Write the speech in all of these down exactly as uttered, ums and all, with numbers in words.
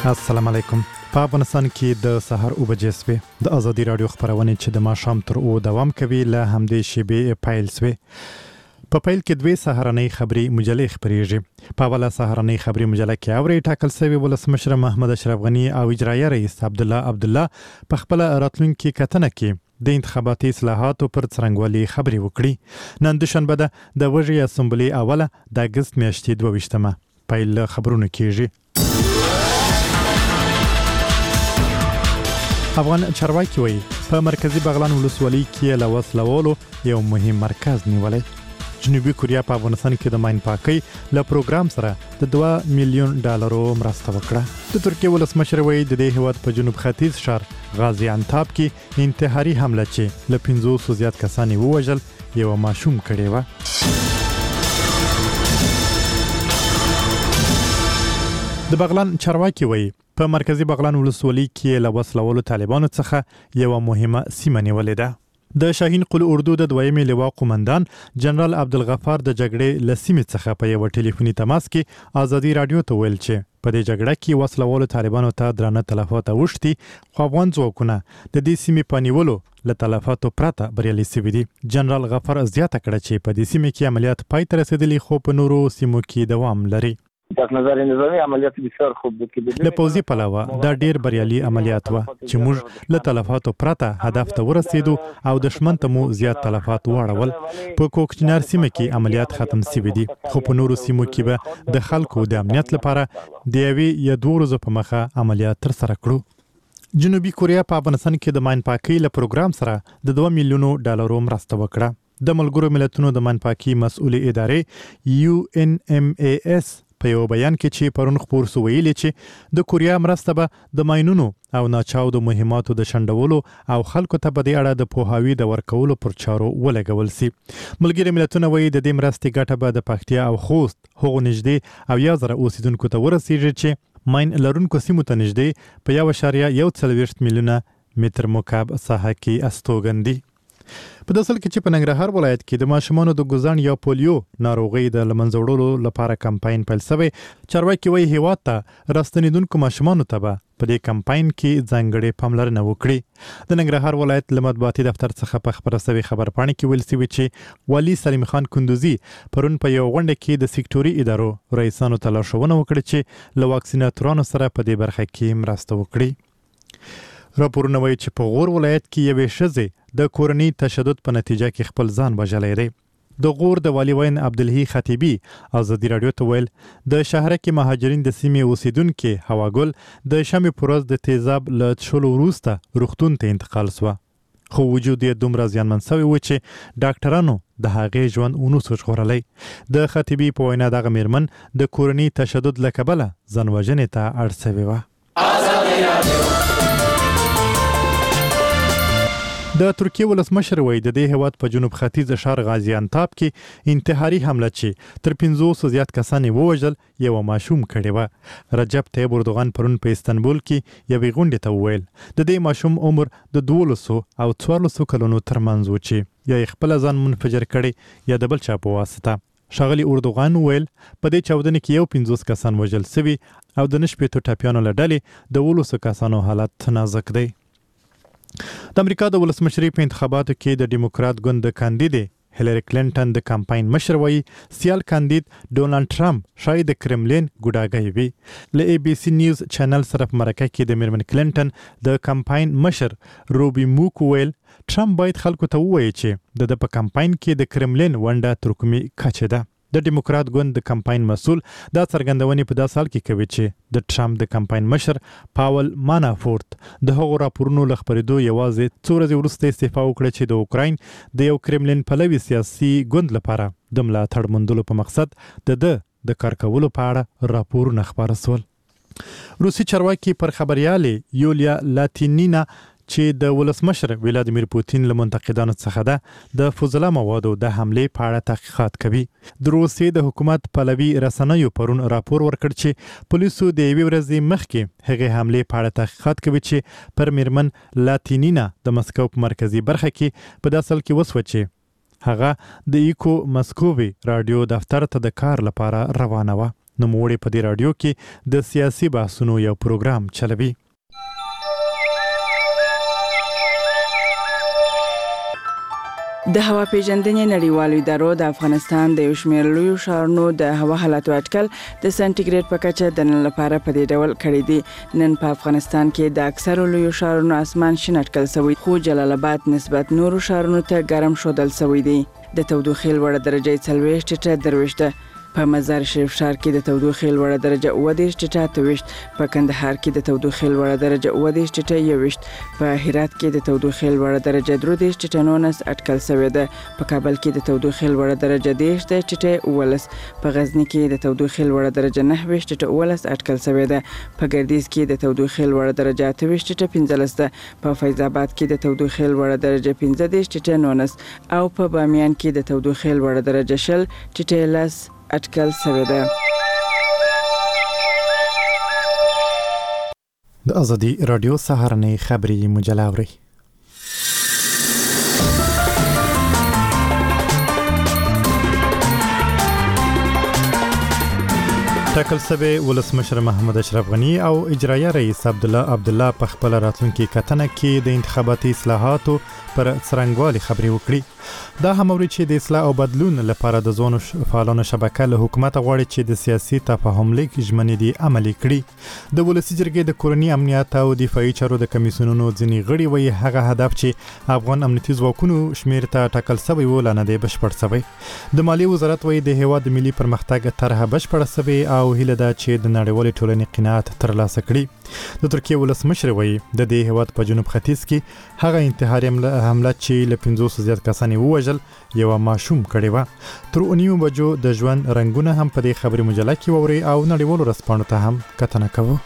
السلام علیکم. په افغانستان کې د سحر او بجسوي د ازادي رادیو خبرونه چې د ماښام تر او دوام کوي له همدې شیبې پایل سوي. په پیل کې دوی سحرنۍ خبري مجلې خبريږي. په اوله سحرنۍ خبري مجله کې اوري ټاکل شوی ولسمشر محمد اشرف غنی او اجرایه رئیس عبد الله عبد الله په خپل راتلونکي کتنه کې د انتخاباتي اصلاحاتو پر څرنګوالي خبري وکړي. نن دوشنبه ده د وژې اسمبلی اوله د اگست میاشتې دوه ویشتمه پیل خبرونه کیږي. افغان چارواکي وایي په مرکزی بغلان ولسوالۍ کې له وسلوالو یو مهم مرکز نیولای. جنوبي کوریا په افغانستان کې د ماین پاکۍ له پروګرام سره د دوه میلیون ډالرو مرسته وکړه. د ترکیې ولسمشر وایي د دې هیواد په جنوب ختیځ شهر غازی انتاب کې انتحاري حمله چې له پنځوسو زیات کسان ووژل یو ماشوم کړی و. د بغلان چارواکي وایي په مرکزی بغلان ولسوالۍ کې له وسلوالو طالبانو څخه یو مهمه سیمه نیولې ده. د شاهین قل اردو د دویمې لواء قومندان جنرال عبدالغفار د جګړې له سیمې څخه په یو ټلیفوني تماس کې ازادي رادیو ته ویل چې په دې جګړه کې وسلوالو طالبانو ته درانه تلفات اوښتي، خو افغان ځواکونه د دې سیمې په نیولو له تلفاتو پرته بریالي شوي دي. جنرال غفار زیاته کړه چې په دې سیمې کې عملیات پای ته رسېدلي خو په نورو سیمو کې دوام لري. از نظر نظامی عملیات بسیار خوب بود که له پوځي پلوه دا ډیر بریالي عملیات و چې موږ له تلفاتو پرته هدف ته ورسېدو او دښمن ته مو زیات تلفات واړول. په کوکچنار سیمه کې عملیات ختم شوي دي، خو په نورو سیمو کې به د خلکو د امنیت لپاره د یوې یا دوه ورځو په مخه عملیات ترسره کړو. جنوبي کوریا په افغانستان کې د ماین پاکۍ له پروګرام سره د دوه میلیونو ډالرو مرسته وکړه. د ملګرو ملتونو د ماین پاکۍ مسؤلې ادارې یو ان ایم ای اس په یو بیان کې چې پرون خبر سو ویلي چې د کوریا مرسته به د ماینونو او ناچاودو مهماتو د شندولو او خلکو ته په دې اړه د پوهاوی د ورکولو پر چارو ولګول سي. ملګري ملتونه وایي د دې مرستې ګټه به د پکتیا او خوست هغو نږدې او یا زره اوسیدونکو ته ورسیږي چې ماین لرونکو سیمو ته نږدې په یو اشاریه یو څلوېښت میلیونه متر مکعب ساحه کې استوګن دي. په داسل کې چې په ننګرهار ولایت کې د ماشومانو د ګوزن یا پولیو ناروغي د لمنځه وړلو لپاره کمپاین پیل شوی. چارواکي وایي هیواد ته راستنیدونکو ماشومانو ته به په دې کمپاین کې ځانګړې پاملرنه وکړي. د ننګرهار ولایت له مطبوعاتي دفتر څخه په خبره شوی خبرپاڼه کې ویل شوی چې والي سلیم خان کندوزي پرون په یو غونډه کې د سکتوري ادارو رئیسانو ته لارښوونه وکړه چې له واکسیناتورانو سره په دې برخه کې مرسته وکړي. راپورونه وایي چې په غور ولایت کې یوې ښځې د کورني تشدد په نتیجه کې خپل ځان وژلی دی. د غور د والي وین عبدالحی خطیبي ازادي رادیو ته ویل د شهره کې مهاجرین د سیمې اوسیدونکي هواګل د شمې پر ورځ د تیزاب له څښلو وروسته روغتون ته انتقال سوه، خو وجود یې دومره زیانمن شوی و چې ډاکټرانو د هغې ژوند ونسو ژغورلی. د خطیبي په وینا دغه میرمن د کورني تشدد له کبله ځان وژنې ته اړ شوې وه. د ترکیې ولسمشر وایي د دې هیواد په جنوب ختیځ ښار غازی انتاب کې انتحاري حمله چې تر پنځوسو زیات کسان ووژل یو ماشوم کړی و. رجب طیب اردوغان پرون په استانبول کې یوې غونډې ته وویل د دې ماشوم عمر د دولسو او څوارلسو کلونو ترمنځ و چې یا یې خپله ځان منفجر کړی یا د بل چا په واسطه. ښاغلي اردوغان وویل په دې چاودنې کې یو پنځوس کسان وژل شوي او د نه شپېتو ټپیانو له ډلې د اوولسو کسانو حالت نازک دی. د امریکا د ولسمشرۍ په انتخاباتو کې د ډیموکرات ګوند د کاندیدې هیلری کلینټن د کمپاین مشر وایي سیال کاندید ډونالډ ټرمپ شاید د کرملین ګوډاګی وي. له ای بي سي نیوز چینل سره په مرکه کې د میرمن کلینټن د کمپاین مشر روبي موک ویل ټرمپ باید خلکو ته ووایي چې د په کمپاین کې د کرملین ونډه تر کومې کچې ده. د ډیموکرات ګوند د کمپاین مسؤل دا څرګندونې په داسې حال کې کوي چې د ټرمپ د کمپاین مشر پاول مانافورت د هغو راپورونو له خپرېدو یوازې څو ورځې وروسته استعفا وکړه چې د اوکراین د یو کرملین پلوي سیاسي ګوند لپاره د ملاتړ موندلو په مقصد د ده د کار کولو په اړه راپورونه خپاره شول. روسي چارواکي پر خبريالې یولیا لاتینینا چې د ولسمشر ولادیمیر پوتین له منتقدانو څخه ده د فضله موادو د حملې په اړه تحقیقات کوي. د روسیې د حکومت پلوي رسنیو پرون راپور ورکړ چې پولیسو د یوې ورځې مخکې هغې حملې په اړه تحقیقات کوي چې پر میرمن لاتینینا د مسکو په مرکزي برخه کې په داسې حال کې وسوه چې هغه د ایکو مسکووي رادیو دفتر ته د کار لپاره روانه وه. نوموړي په دې رادیو کې د سیاسي بحثونو یو پروګرام چلوي. د هوا پیژندنې نړیوالو ادارو د افغانستان د یو شمېر لویو ښارونو د هوا حالاتو اټکل د سنټیګریډ په کچه د نن لپاره په دې ډول کړی دی. نن په افغانستان کې د اکثرو لویو ښارونو اسمان شین اټکل شوی، خو جلال آباد نسبت نورو ښارونو ته ګرم ښودل شوی دی. د تودوخې لوړه درجه څلوېښت ټیټه درویشت ده. په مزار شریف ښار کې د تودوخې لوړه درجه اووه دېرش ټیټه اته ویشت، په کندهار کې د تودوخې لوړه درجه اووه دېرش ټیټه یو ویشت، په هرات کې د تودوخې لوړه درجه درې دېرش ټیټه نولس اټکل شوې ده، په کابل کې د تودوخې لوړه درجه دېرش ټیټه اوولس، په غزني کې د تودوخې لوړه درجه نهه ویشت ټیټه اوولس اټکل شوې ده، په ګردیز کې د تودوخې لوړه درجه اته ویشت ټیټه پنځلس ده، په فیض آباد کې د تودوخې لوړه درجه پنځه دېرش ټیټه نولس او په بامیان کې د تودوخې لوړه درجه شل ټیټه لس اټکل شوی ده. د ازادي رادیو سهارنۍ خبري مجله اوري. ټاکل شوی ولسمشر محمد اشرف غنی او اجرایه رئیس عبدالله عبدالله په خپل راتلونکي کتنه کې د انتخاباتي اصلاحاتو پر څرنګوالي خبري وکړي. دا هم اوري چې د اصلاح او بدلون لپاره د ځوانو فعالانو شبکه له حکومت غواړي چې د سیاسي تفاهم لیک ژمنې دي عملي کړي. د ولسي جرګې د کورني امنیت او دفاعي چارو د کمیسیونونو ځینې غړي وایي هغه هدف چې افغان امنیتي ځواکونو شمیر ته ټاکل شوی و لا نه دی بشپړ شوی. د مالیې وزارت وایي د هیواد ملي پرمختګ طرحه بشپړه شوې او هیله ده چې د نړیوالې ټولنې قناعت ترلاسه کړي. د ترکیې ولسمشر وایي د دې هیواد په جنوب ختیځ کې هغه انتحاري حمله چې له پنځوس زیات کسان ووژل یو ماشوم کړی و. تر اونیو بجو د ژوند رنگونه هم په دې خبري مجله کې ووري او نړیوالو رسپانو ته هم کتنه کوو.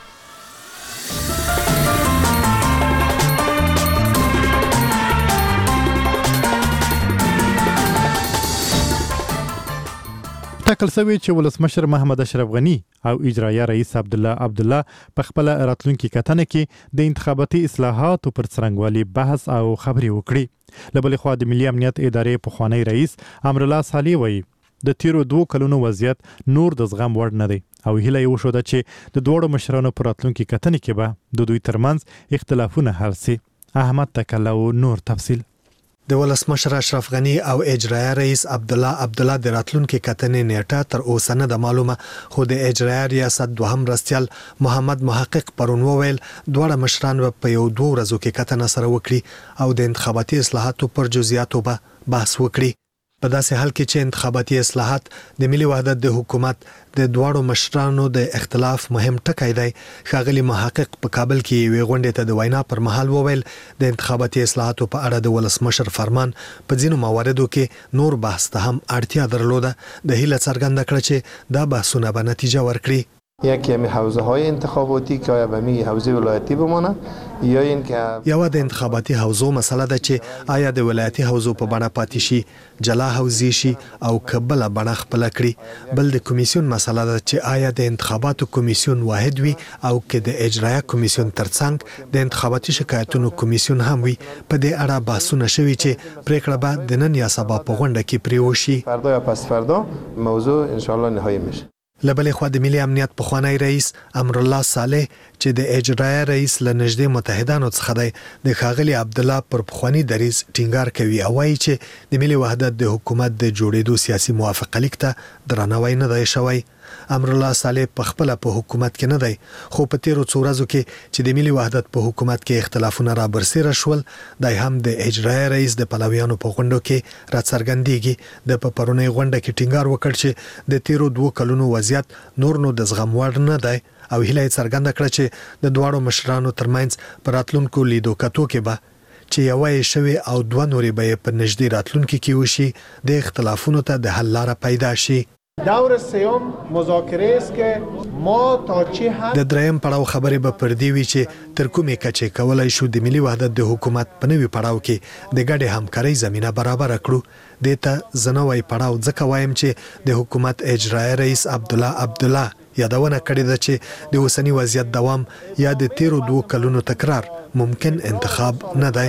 ټاکل شوی چې ولسمشر محمد اشرف غنی او اجرایه رئیس عبدالله عبدالله په خپل راتلونکي کتنه کې د انتخاباتي اصلاحاتو پر څرنګوالي بحث او خبري وکړي. له بلې خوا د ملي امنیت ادارې پخوانی رئیس امرالله صالح وایي د تیرو دوه کلونو وضعیت نور د زغم وړ نه دی او هیله یې وشوده چې د دوړو مشرانو پر راتلونکي کتنې کې به د دوی ترمنځ اختلافونه حل شي. احمد تکله او نور تفصیل. د ولسمشر اشرف غنی او اجرایه رئیس عبدالله عبدالله د راتلونکي کتنې نیټه تر اوسه نه د معلومه، خو د اجرایه ریاست دوهم مرستیال محمد محقق پرون وویل دواړه مشران په یو دوه ورځو کې کتنه سره وکړي او د انتخاباتي اصلاحاتو پر جزئیاتو به بحث وکړي. په داسې حال کې چې انتخاباتي اصلاحات د ملي وحدت د حکومت د دواړو مشرانو د اختلاف مهم ټکی دی، ښاغلي محقق په کابل کې یوې غونډې ته د وینا پر مهال وویل د انتخاباتي اصلاحاتو په اړه د ولسمشر فرمان په ځینو مواردو کې نور بحث ته هم اړتیا درلوده. د هیله څرګنده کړه چې دا بحثونه به نتیجه ورکړي. یکی همی حوزه های انتخاباتی که آیا به می حوزه ولایتی بمانه یا اینکه یو د انتخاباتي حوزو مسله ده چې آیا د ولایتي حوزو په بڼه پاتې شي، جلا حوزې شي او کبله بڼه خپل کړي. بل د کمیسیون مسله ده چې آیا د انتخاباتو کمیسیون واحد وي او که د اجرایه کمیسیون ترڅنګ د انتخاباتي شکایتونو کمیسیون هم وي. په دې اړه بحثونه شوي چې پریکړه به د نن یا سبا په غونډه کې پریوشي. فردا یا پس فردا موضوع ان شاء الله نهایی میشه. لبلې خوا د ملي امنیت پخوانی رئیس امرالله صالح چې د اجرایه رئیس له نږدې متحدانو څخه دی د ښاغلي عبدالله پر پخوانی دریځ ټینګار کوي او وایي چې د ملي وحدت د حکومت د جوړېدو سیاسي موافقه لیک ته درناوی نه دی شوی. امرالله صالح په خپل په حکومت کې نه دی، خو په تیرو څو ورځو کې چې د ملي وحدت په حکومت کې اختلافونه را برسېره شول، دای هم د اجرایه رئیس د پلویانو په غونډو کې راڅرګندېږي. د په پرونی غونډه کې ټینګار وکړ چې د تیرو دوه کلونو وضعیت نور نو د زغم وړ نه دی او هیله یې څرګنده کړه چې د دواړو مشرانو ترمنځ په راتلونکو لیدو کتو کې به چې یوه یې شوې او دوه نورې به یې په نږدې راتلونکي کې وشي د اختلافونو ته د حل لاره پیدا شي. دور سیوم مذاکره است که ما تا چه حد د دریم پړاو خبرې به پر دی وی چې تر کومې کچې کولای شو د ملي وحدت د حکومت په نوي پړاو کې د ګډې همکارۍ زمينه برابر کړو. دته زنوي پړاو ځکه وایم چې د حکومت اجرایه رئیس عبدالله عبدالله یادونه کړې ده چې د اوسنی وضعیت دوام یا د تیرو دوه کلونو تکرار ممکن انتخاب نه دی.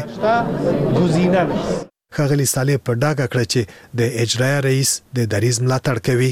گزینه نیست. ښاغلي صالح په ډاګه کړه چې د اجرایه رئیس د دریځ ملاتړ کوي.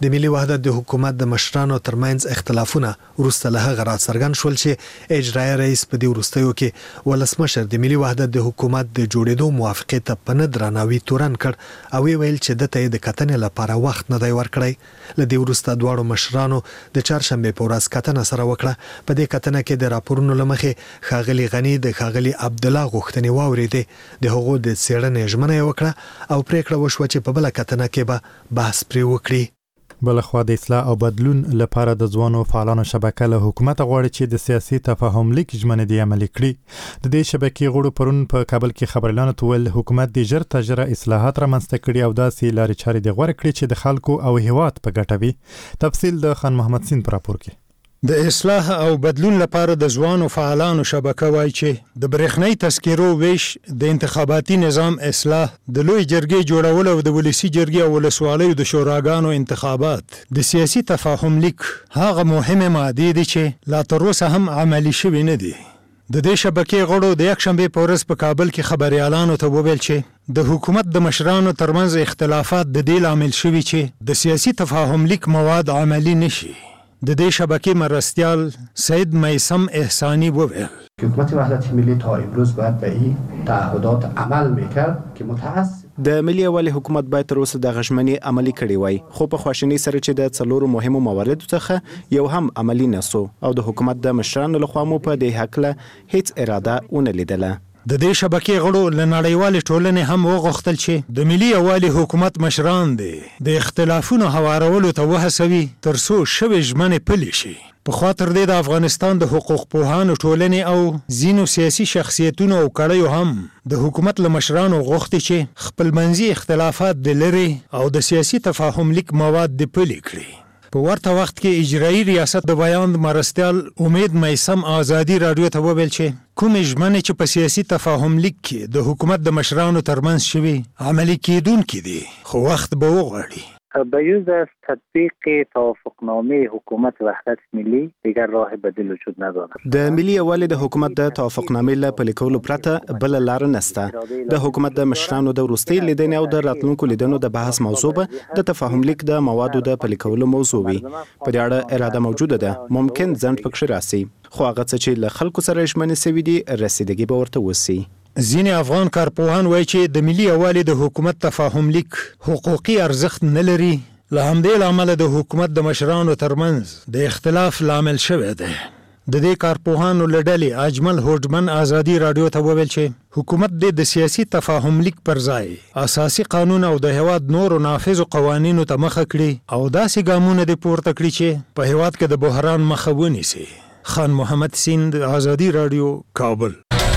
د ملي وحدت د حکومت د مشرانو ترمنځ اختلافونه وروسته له هغه راڅرګند شول چې اجرایي رئیس په دې وروستیو کې ولسمشر د ملي وحدت د حکومت د جوړېدو موافقه ته په نه درناوي تورن کړ او ویل چې د ته د کتنې لپاره وخت نه دی ورکړی. له دې وروسته دواړو مشرانو د چهارشنبه په ورځ کتنه سره وکړه. په دې کتنه کې د راپورونو لمخې ښاغلي غني د ښاغلي عبدالله غوښتنې واورېدې. د هغو د څېړنې ژمنه وکړه او پریکړه وشوه چې په بل کتنه کې به بحث پرې وکړي. بلخوا د اصلاح او بدلون لپاره د ځوانو فعالانو شبکه له حکومت غواړي چې د سیاسي تفاهم لیک ژمنې عملي کړي. د دې شبکې غړو پرون په کابل کې خبريالانو ته ویل حکومت د ژر تجره اصلاحات رامنځته کړي او داسې لارې چارې د غوړه کړي چې د خلکو او هیواد په ګټه وي. تفصیل د خان محمد سین پر راپور کې. د اصلاح او بدلون لپاره د ځوانو فعالانو شبکه وایي چې د برېښنايي تذکرو ویش، د انتخاباتي نظام اصلاح، د لوی جرګې جوړول او د ولسی جرګې او ولسوالیو د شوراګانو انتخابات، د سیاسي تفاهم لیک هغه مهمه ماده دي چې لا تر اوسه هم عملي شوی نه دي. د دې شبکې غړو د یکشنبه په ورځ په کابل کې خبريالانو ته وویل چې د حکومت د مشرانو ترمنځ اختلافات د دې لامل شوي چې د سیاسي تفاهم لیک مواد عملي نشي. د دې شبکې مرستیال سید میسم احسانی وویل حکومت وحدت ملی تا امروز باید به این تعهدات عمل میکرد که متاسف د ملي یوالي حکومت باید تر اوسه د غشمنۍ عملي کړي وای، خو په خواشینۍ سره چې د څلورو مهمو مواردو څخه یو هم عملي نسو او د حکومت د مشرانو لخوا مو په دې حقله هیڅ اراده ونه لیدله. د دې شبکې غړو له نړیوالې ټولنې هم وغوښتل چې د ملي یوالي حکومت مشران دي د اختلافونو هوارولو ته وهڅوي تر څو شوې ژمنې پلي شي. په خاطر دې د افغانستان د حقوق پوهانو ټولنې او ځینو سیاسي شخصیتونو او کړیو هم د حکومت له مشرانو غوښتي چې خپلمنځي اختلافات د لري او د سیاسي تفاهم لیک مواد د پلي کړي. په ورته وخت کې اجرایي ریاست د بیان مرستیال امید میسم آزادي رادیو ته وویل چې کومې ژمنې چې په سیاسي تفاهم لیک کې د حکومت د مشرانو ترمنځ شوي عملي کېدونکي دي، خو وخت به وغواړي. بجز از تطبیق توافقنامه حکومت وحدت ملی دیگر راه بدیل وجود ندارد. د ملي یوالي د حکومت د توافقنامې له پلي کولو پرته بل لار نشته. د حکومت د مشرانو د وروستي لیدنې او د راتلونکو لیدنو د بحث موضوع به د تفاهم لیک د موادو د پلي کولو موضوع وي. په دې اړه اراده موجوده ده، ممکن ځنډ پکې راسي، خو هغه څه چې له خلکو سره ژمنې سوي دي رسیدګي به ورته وسي. ځینې افغان کارپوهان وایي چې د ملي یوالي د حکومت تفاهم لیک حقوقي ارزښت نه لري، له همدې لامله د حکومت د مشرانو ترمنځ د اختلاف لامل شوی دی. د دې کارپوهانو له ډلې اجمل هوډمن آزادي رادیو ته وویل چې حکومت د سیاسي تفاهم لیک پر ځای اساسي قانون او د هیواد نورو نافذو قوانینو ته مخه کړي او داسې ګامونه دې پورته کړي چې په هیواد کې د بحران مخه ونیسي. خان محمد سیند، آزادي رادیو، کابل.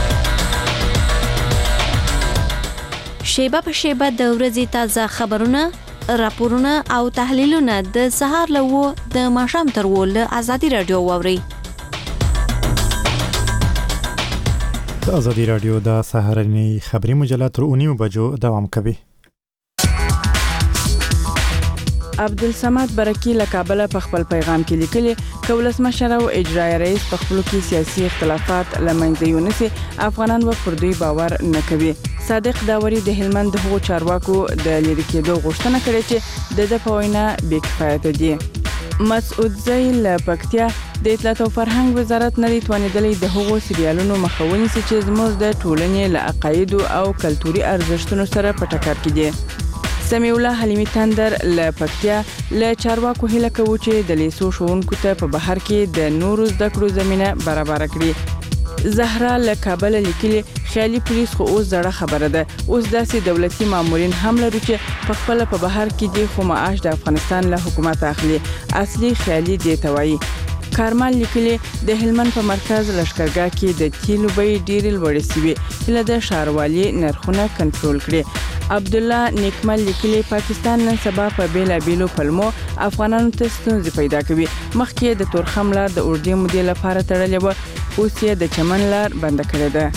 شیبه په شیبه د ورځې تازه خبرونه، راپورونه او تحلیلونه د سهار له و د ماښام تر و له آزادي رادیو واورئ. د آزادي رادیو د سهارنۍ خبري مجله تر اونیو بجو دوام کوي. عبدالصمد برکی له کابل په خپل پیغام کې لیکلي چې ولسمشر او اجرایي رئیس په خپلو کې سیاسي اختلافات له منځه یونسي افغانان و پر دوی باور نه کوي. صادق داوري د هلمند د هغو چارواکو د لرې کېدو غوښتنه کړې چې د ده په وینا بې کفایته دي. مسعود زی له پکتیا د اطلاعات او فرهنګ وزارت نه توانیدلی د هغو سریالونو مخه ونیسي چې زموږ د ټولنې له عقایدو او کلتوري ارزښتونو سره په ټکر کې دي. سمیع الله حلیمی تندر له پکتیا له چارواکو هیله کوي چې د لیسو ښوونکو ته په بهر کې د نورو زده کړو زمینه برابر کړي. زهرا له کابل لیکلي خیالي پولیس خو اوس زړه خبره ده، اوس داسې دولتي مامورین هم لرو چې په خپل په بهر کې دي خو معاش د افغانستان له حکومت اخلي. اصلي خیالي دی ته وایي. کارمل لیکلي د هلمند په مرکز لشکرګاه کې د تیلو بیې ډېرې لوړې شوې، هیله ده ښاروالي نرخونه کنټرول کړي. عبدالله نیکمل لیکلي پاکستان نن سبا په بیلابیلو پلمو افغانانو ته ستونزې پیدا کوي. مخکې د تورخم لار د اوږدې مودې لپاره تړلې وه، اوس یې د چمن لار بنده کړې ده.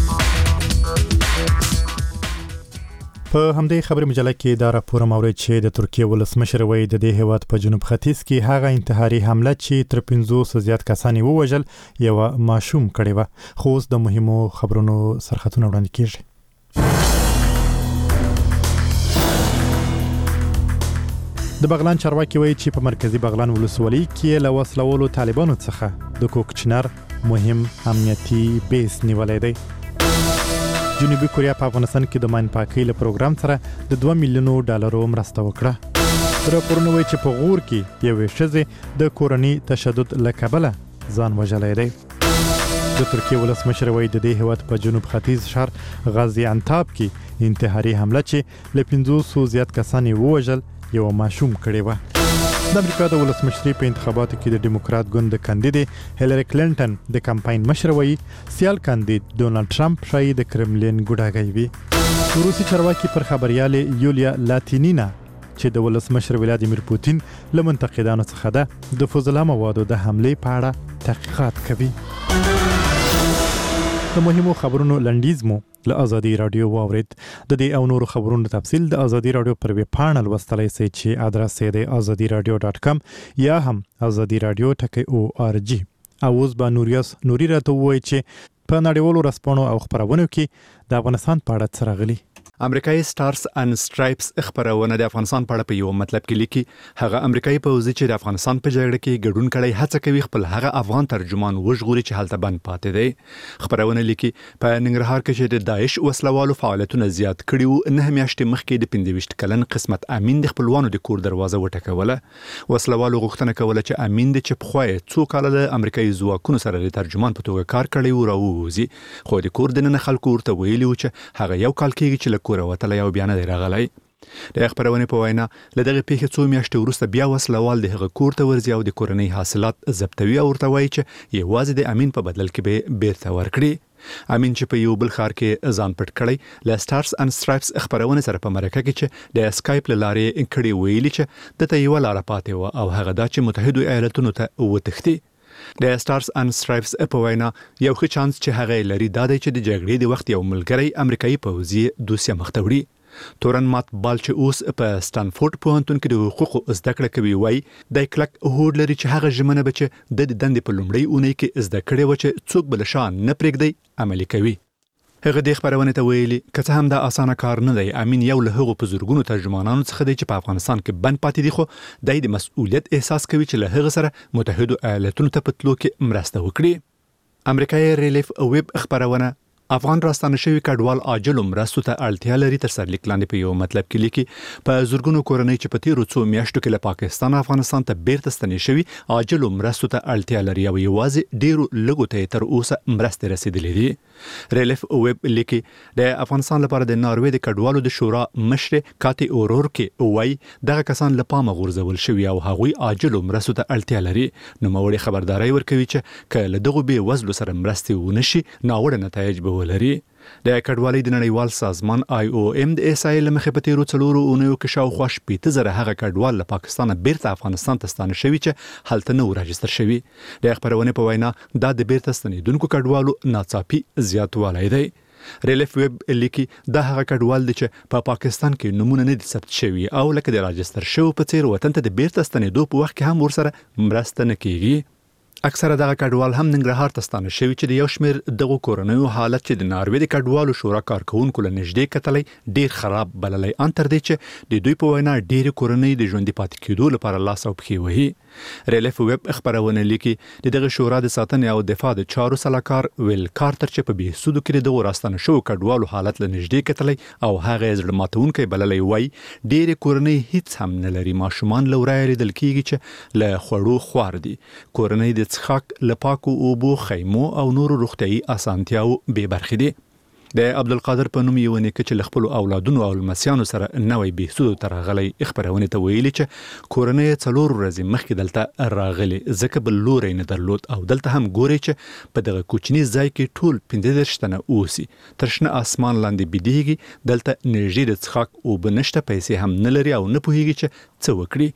په همدې خبري مجله کې دا راپور مورید چې د ترکیه ولسمشر وایي د دې هیواد په جنوب ختیځ کې هغه انتحاري حمله چې تر پنځوس زیات کسان ووژل یو ماشوم کړی و. خو اوس د مهمو خبرونو سرخطونه وړاندې کیږي. د بغلان چارواکي وایي چې په مرکزی بغلان ولسوالۍ کې له وسلوالو طالبانو څخه د کوکچنار مهم امنیتي بیس نیولای دی. جنوبي کوریا په افغانستان کې د ماین پاکۍ له پروګرام سره د دوه میلیونو ډالرو مرسته وکړه. راپورونه وایي چې په غور کې یوې ښځې د کورني تشدد له کبله ځان وژلی دی. د ترکیې ولسمشر وایي د دې هېواد په جنوب ختیځ ښار غازي انتاب کې انتحاري حمله چې له پنځوسو زیات کسان یې ووژل یو ماشوم کړی وه. د امریکا د ولسمشرۍ په انتخاباتو کې د ډیموکرات ګوند د کاندید هیلری کلینټن د کمپاین مشر وایي سیال کاندید ډونالد ټرمپ شایي د کرملین ګوډاګی وي. روسي چارواکي پر خبريالې یولیا لاتینینا چې د ولسمشر ولادیمیر پوتین له منتقدانو څخه ده د فضله موادو د حملې په اړه تحقیقات کوي. د مهمو خبرونو لنډیز مو له ازادي رادیو واورید. د دې او نورو خبرونو تفصیل د ازادي رادیو پر ویب پاڼه لوستلای شئ چې ادرس یې د ازادي رادیو ډاټ کام یا هم ازادي رادیو ټکی او ار جی. اوس به نوریاس نوري راته وایي چې په نړیوالو رسپانو او خبرونو کې د افغانستان په اړه څه راغلي. امریکایي سټارز اند سټرایپس خبرونه د افغانستان په اړه په یو مطلب کې لیکي هغه امریکایي پوځي چې د افغانستان په جګړه کې ګډون کړی هڅه کوي خپل هغه افغان ترجمان وژغوري چې هلته بند پاتې دی. خبرونه لیکي په ننګرهار کې چې د داعش وسلوالو فعالیتونه زیات کړي وو نه میاشتې مخکې د پنځه ویشت کلن قسمت امین د خپلوانو د کور دروازه وټکوله. وسلوالو غوښتنه کوله چې امین د چې پخوا یې څو کاله د امریکایي ځواکونو سره د ترجمان په توګه کار کړی و راووځي خو د کور دننه خلکو ورته ویلي و چې هغه یو کال کېږي چې له کوره وتلی او بیا نه دی راغلی. د خبرونې په وینا له دغه پیښې څو میاشتې وروسته بیا وسلوال د هغه کور ته ورځي او د کورنۍ حاصلات ضبطوي او ورته وایي چې یوازې د امین په بدل کې به بیرته ورکړي. امین چې په یو بل ښار کې ځان پټ کړی له سټارز اند سټرایپس خبرونه سره په مرکه کې چې د اسکایپ له لارې کړي ویلي چې دته یو لاره پاتې و او هغه دا چې متحده ایالاتونو ته وتښتي. د سټارز اند سټرایپس په وینا یو ښه چانس چې هغه لري دا دی چې د جګړې د وخت یو ملګری امریکایي پوځي دوسیه مخته وړي. تورن مات بال چې اوس په سټانفورد پوهنتون کې د حقوقو زده کړه کوي وایي د کلک هوډ لري چې هغه ژمنه به چې د دندې په لومړۍ اونۍ کې زده کړې و چې څوک بل شان نه پرېږدي عملي کوي. هغه د خبرونه ته ویلي که څه هم دا اسانه کار نه دی. امین یو له هغو په زورګونو ترجمانانو څخه دی چې په افغانستان کې بند پاتې دي خو دای د مسؤلیت احساس کوي چې له هغه سره متحده ایالاتونو ته په تلو کې مرسته وکړي. امریکایي ریلیف ویب خبرونه افغان راستانه شوی کډوال عاجل مرستو ته اړتیا لري تر سرلیک لاندې په یو مطلب کې لیکي په زورګونو کورنۍ چې په تیرو څو میاشتو کې له پاکستان افغانستان ته بیرته ستنې شوی عاجل مرستو ته اړتیا لري او یوازې ډیرو لږو ته تر اوسه مرستې رسیدلې دي. ریلیف ویب لیکي د افغانستان لپاره د ناروې د کډوالو د شورا مشر کاتی اورور کې وایي دغه کسان له پامه غورځول شوی او هغوی عاجل مرستو ته اړتیا لري. نو موري خبرداري ورکوي چې کله دغه به وزلو سره مرستې ونشي ناوړه نتایج به ولري. د کډوالۍ د نړیوال سازمان آی او ام د اس ای لمخې په تیرو څلورو اونیو کې شاوخوا شپېته زره هغه کډوال له پاکستانه بیرته افغانستان ته ستانه شوي چې هلته نه و راجستر شوي. د خبرونې په وینا دا د بیرته ستنېدونکو کډوالو ناڅاپي زیاتوالی دی. ریلیف ویب لیکي دا هغه کډوال دي چې په پا پاکستان کې نمونه نه دي ثبت شوي او لکه د راجستر شوو په څیر وطن ته د بیرته ستنېدو په وخت کې هم ورسره مرسته نه کیږي. اکثره دغه کډوال هم ننګرهار ته ستانه شوي چې د یو شمېر دغو کورنیو حالت چې د ناروې د کډوالو شورا کارکوونکو له نږدې کتلی ډیر خراب بللی ان تر دې چې د دوی په وینا ډیرې کورنۍ د ژوندي پاتې کېدو لپاره لاس او پښې وهي. ریلیف ویب خبرونه لیکي د دغه شورا د ساتنې او دفاع د چارو سلاکار ویل کارتر چې په بهسودو کې دغه راستانه شوو کډوالو حالت له نږدې کتلی او هغه زړه ماتونکی بللی وایي ډیرې کورنۍ هیڅ هم نه لري. ماشومان له ورایه لیدل کېږي چې له خوړو خوار دي. کورنۍ د څښاک له پاکو اوبو خیمو او نورو روغتیايي اسانتیاو بې برخې دي. د عبدالقادر په نوم یو نیکه چې له خپلو اولادونو او لمسیانو سره نوی بهسودو ته راغلی خبرونې ته ویلي چې کورنۍ څلور ورځې مخکې دلته راغلي ځکه بل لوری نه درلود او دلته هم ګوري چې په دغه کوچني ځای کې ټول پنځه دېرش تنه اوسي. تر شنه اسمان لاندې بیدېږي دلته انرژي د څښاک اوبه نشته پیسې هم نه لري او نه پوهېږي چې څه وکړي.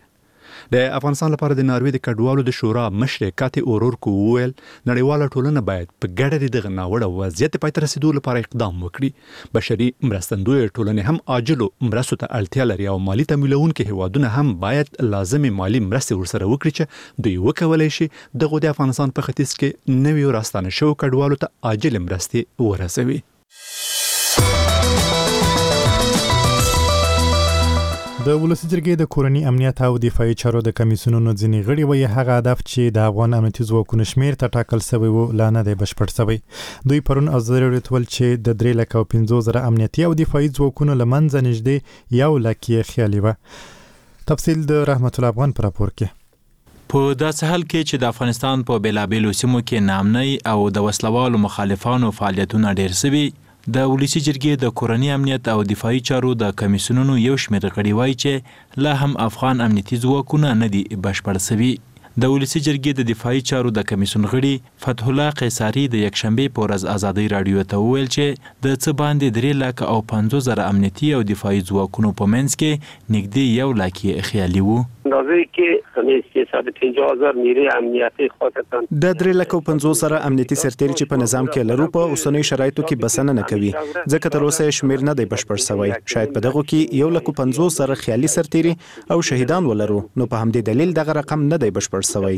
د افغانستان لپاره د ناروې د کډوالو د شورا مشر کاتی اورور کو ویل نړیواله ټولنه باید په ګډه دغه ناوړه وضعیت پای ته رسیدو لپاره اقدام وکړي. بشري مرستندوی ټولنې هم عاجلو مرستو ته اړتیا لري او مالی تمویلونکي هیوادونه هم باید لازمي مالی مرستې ورسره وکړي چې دوی وکولای شي دغه د افغانستان په ختیځ کې نویو راستانه شوو کډوالو ته عاجل مرستې ورسوي. د ولسی جرګې د کورنی امنیت او دفاعي چارو د کمیسیونونو ځینې غړي وایي هغه هدف چې د افغان امنیتي ځواکونو شمیر ته ټاکل شوی و لا نه دی بشپړ شوی. دوی پرون ازادي راډیو ول چې د درې لک او پنځوس زره امنیتي او دفاعي ځواکونو لمنځه نږدې یو لک یې خیالي و. تفصیل د رحمت الله افغان پر راپور کې. په داسې حال کې چې د افغانستان په بیلابیلو سیمو کې نامنۍ او د وسلوالو مخالفانو فعالیتونه ډېر شوي، د ولسی جرګې د کورنی امنیت او دفاعي چارو د کمیسیونونو یو شمېر غړي وایي چې لا هم افغان امنیتي ځواکونه نه دي بشپړ شوي. د ولسی جرګې د دفاعي چارو د کمیسیون غړي فتح الله قیصاري د یکشنبې په ورځ ازادي راډیو ته وویل چې د څه باندې درې لک او پنځوس زره امنیتي او دفاعي ځواکونو په منځ کې نږدې یو لک یې خیالي وو. اندازه‌ای که سیصد و پنجاه هزار نیروی امنیتی خاصتاً د درې لک او پنځوس زره امنیتي سرتیري چې په نظام کې لرو په اوسنیو شرایطو کې بسنه نه کوي، ځکه تر اوسه شمیر نه دی بشپړ شوی. شاید په دغه کې یو لک او پنځوس زره خیالي سرتیري او شهیدان ولرو، نو په همدې دلیل دغه رقم نه دی بشپړ شوی.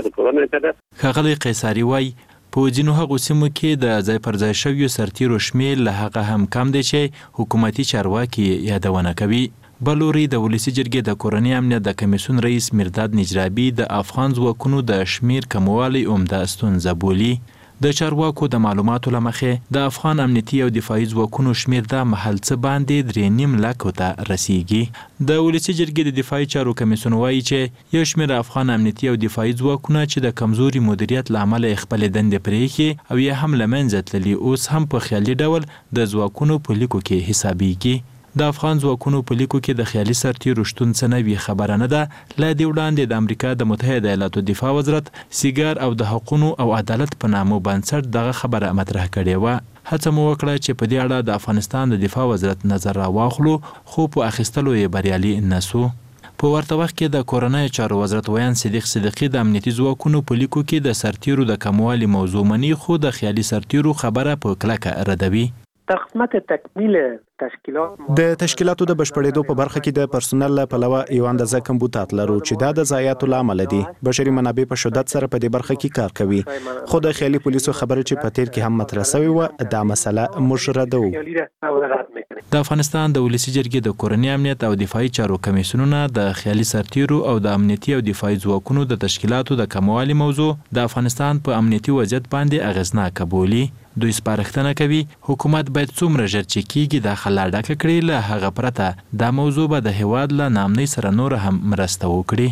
ښاغلی قیصاري وایي په ځینو هغو سیمو کې د ځای پر ځای شویو سرتیرو شمیر له هغه هم کم دی چې حکومتي چارواکي یادونه کوي. بلوري د ولسی جرګې د کورنی امنیت د کمیسیون رئیس مرداد نجرابي د افغان ځواکونو د شمیر کموالی عمده ستونزه بولي. د چارواکو د معلوماتو له مخې د افغان امنیتي او دفاعي ځواکونو شمیر د محل څه باندې درې نیم لکو ته رسیږي. د ولسی جرګې د دفاعي چارو کمیسیون وایي چې یو شمیر افغان امنیتي او دفاعي ځواکونه چې د کمزوري مدیریت له امله خپل دندې پرېښي او یا هم له منځه تللي اوس هم په خیالي ډول د ځواکونو په لیکو کې حسابیږي. د افغان ځواکونو په لیکو کې د خیالي سرتیرو شتون څه نه وي خبره نه ده. له دې وړاندې د امریکا د متحده ایالاتو دفاع وزارت سیګار او د حقوقو او عدالت په نامو بنسټ دغه خبره مطرح کړې وه. هڅه مو وکړه چې په دې اړه د افغانستان د دفاع وزارت نظر راواخلو، خو په اخیستلو یې بریالي نه سو. په ورته وخت کې د کورنۍ چارو وزارت ویان صدیق صدیقي د امنیتي ځواکونو په لیکو کې د سرتیرو د کموالي موضوع مني، خو د خیالي سرتیرو خبره په کلکه ردوي. تخمت تکمیل تشکیلات د تشکیلاتو د بشپړېدو په برخه کې د پرسونل له پلوه یو اندازه کمبودات لرو چې دا د ضایعاتو له امله دي. بشري منابع په شدت سره په دې برخه کې کار کوي، خو د خیالي پولیسو خبره چې په تیر کې هم مطرح شوې وه دا مسله موږ ردوو. د افغانستان د ولسی جرګې د کورنی امنیت او دفاعي چارو کمیسیونونه د خیالي سرتیرو او د امنیتي او دفاعي ځواکونو د تشکیلاتو د کموالي موضوع د افغانستان په امنیتي وضعیت باندې اغیزناکه بولي. دوی سپارښتنه کوي حکومت باید څومره ژر چې کیږي د خلا ډکه کړي، له هغه پرته دا موضوع به د هیواد له نامنۍ سره نور هم مرسته وکړي.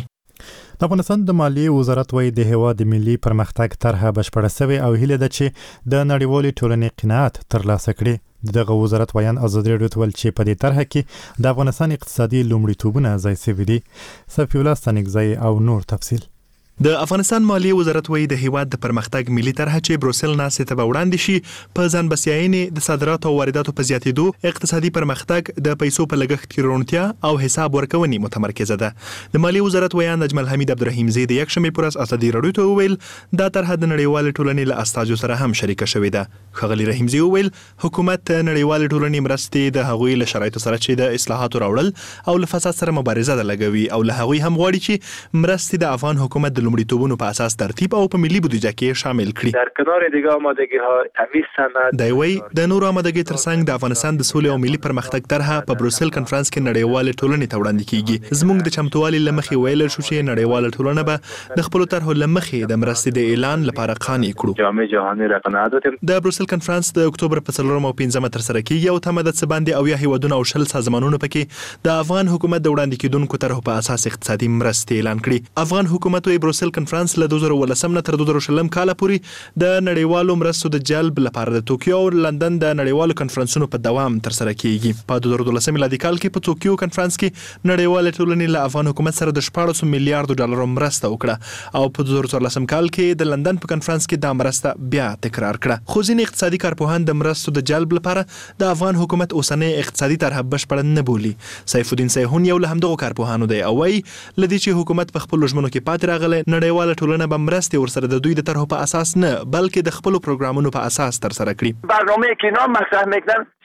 د افغانستان د مالیې وزارت وایي د هیواد د ملي پرمختګ طرحه بشپړه شوې او هیله ده چې د نړیوالې ټولنې قناعت ترلاسه کړي. دغه وزارت ویان ازادي راډیو ته ول چې په دې طرحه کې د افغانستان اقتصادي لومړیتوبونه ځای شوي دي. صفي الله ستانکزی او نور تفصیل. د افغانستان مالیې وزارت وایي د هیواد د پرمختګ ملي طرحه چې بروسل ناستې ته وړاندې شي په ځان بسیاینې، د صادراتو او وارداتو په زیاتېدو، اقتصادي پرمختګ، د پیسو په لګښت کې روڼتیا او حساب ورکونې متمرکزه ده. د مالیې وزارت ویان نجم الحمید عبدالرحیم زی د یکشنبې پر ورځ ازادي راډیو ته وویل دا طرحه د نړیوالې ټولنې له استازو سره هم شریکه شوې ده. ښاغلي رحیم زی وویل حکومت نړیوالې ټولنې مرستې د هغوی له شرایطو سره چې د اصلاحاتو راوړل او له فساد سره مبارزه ده لګوي او له هغوی هم غواړي چې مرستې د افغان حکومت د لومړیتوبونو په اساس ترتیب او په ملي بودیجه کې شامل کړي. در کنار دیگه آمادگی ها اویس سند دی وی د نورو آمادګۍ ترڅنګ د افغانستان د سولې او ملي پرمختګ طرحه په بروسل کنفرانس کې نړیوالې ټولنې ته وړاندې کیږي. زموږ د چمتووالي له مخې ویل شو چې نړیواله ټولنه به د خپل طرحو له مخې د مرستې د اعلان لپاره قانع کړو. جامع جهانی را قناعت دادیم. د بروسل کنفرانس د اکتوبر په څلورم او پنځمه تر سره کیږي او تمه ده چې باندې او یا هیوادونه او شل سازمانونه پکې د افغان حکومت د وړاندې کېدونکو طرحو په اساس اقتصادي مرستې اعلان کړي. افغان حکومت وی بروسل کنفرانس له دوه زره ولسم تر دوه زره شلم کال پورې د نړیوالو مرستو د جلب لپاره د توکیو او لندن د نړیوالو کنفرانسونو په دوام تر سره کیږي. په دوه زره دولسم میلادي کال کې په توکیو کنفرانس کې نړیوالې ټولنې له افغان حکومت سره د شپاړس میلیارډ ډالرو مرسته وکړه او په دوه زره څوارلسم کال کې د لندن په کنفرانس کې دا مرسته بیا تکرار کړه. خو ځینې اقتصادي کارپوهان د مرستو د جلب لپاره د افغان حکومت اوسنۍ اقتصادي طرحه بشپړه نه بولي. سیف الدین سیحون یو له همدغو کارپوهانو دی او وایي لدې چې حکومت په خپل ژمنو کې پاتې راغلی، نړیواله ټولنه به مرستې ورسره د دوی د طرحو په اساس نه بلکې د خپل پروګرامونو په اساس تر سره کړي. برنامه که اینا مطرح میکنن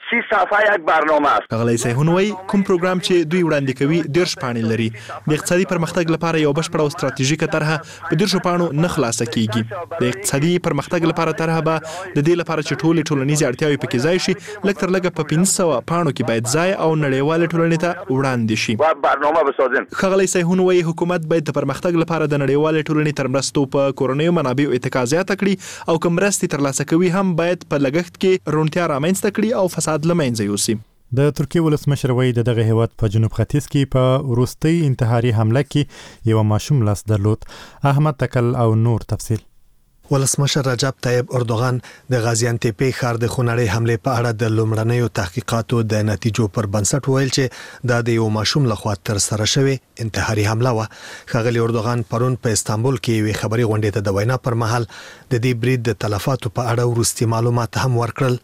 سی صفحه یک برنامه است. غلی سیهون وایي کوم پروګرام چې دوی وړاندې کوي ډېر شپاڼې لري. د اقتصادي پرمختګ لپاره یو بشپړ او ستراتیژیکه طرحه په ډېر شپاڼو نه خلاصه کیږي. د اقتصادي پرمختګ لپاره طرحه به د دې لپاره چې ټولې ټولنیزې اړتیاوې پکې ځای شي لږ تر لږه په پنځه سوه پاڼو کې باید ځای او نړیوالې ټولنې ته وړاندې شي. برنامه بسازیم. ښاغلی سیهون وایي حکومت باید د پرمختګ لپاره د نړیوالې ټولنې تر مرستو په کورنیو منابعو اتکا زیاته کړي او که مرستې ترلاسه کوي هم باید په لګښت کې روڼتیا رامنځته کړي او فساد له منځه یوسي. د ترکیې ولسمشر وایي د دغه هیواد په جنوب ختیځ کې په وروستۍ انتحاري حمله کې یو ماشوم لاس درلود. احمد تکل او نور تفصیل. ولسمشر رجب طیب اردوغان د غازیانتپې ښار د خونړۍ حملې په اړه د لومړنیو تحقیقاتو د نتیجو پر بنسټ ویل چې دا د یو ماشوم لخوا تر سره شوی انتحاري حمله و. ښاغلی اردوغان پرون په استانبول کې یوې خبري غونډې ته د وینا پر مهال د دې برید د تلفاتو په اړه وروستي معلومات هم ورکړل.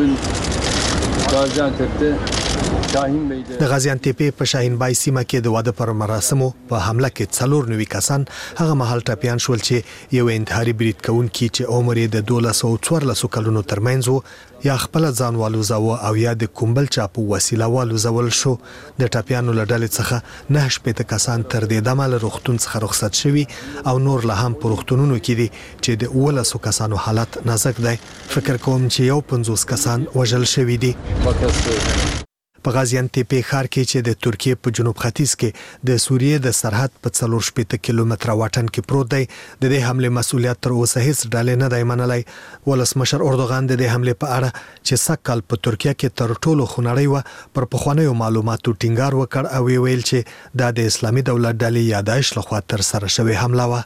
د غازیانتپې په شاهین بای سیمه کې د واده پر مراسمو په حمله کې څلور نوي کسان هغه مهال ټپیان شول چې یو انتحاري برید کوونکی چې عمر یې د دولس او څوارلسو کلونو ترمنځ و یا خپل ځان والوزاوه او یا د کومبل چاپو وسیله والوزول شو. د ټپیانو له ډلې څخه نه شپېته کسان تر دې دمه له روغتون څخه رخصت شوي او نور لا هم په روغتونونو کې دي چې د اوولسو کسانو حالت نازک دی. فکر کوم چې یو پنځوس کسان وژل شوي دي. په غازیانتپې ښار کې چې د ترکیې په جنوب ختیځ کې د سوریې د سرحد په څلور شپېته کیلومتره واټن کې پروت دی. د دې حملې مسؤلیت تر اوسه هیڅ ډلې نه دی منلی. ولسمشر اردوغان د دې حملې په اړه چې سږ کال په ترکیه کې تر ټولو خونړۍ وه پر پخوانیو معلوماتو ټینګار وکړ او ویل چې دا د اسلامي دولت ډلې یا داعش لخوا تر سره شوې حمله وه.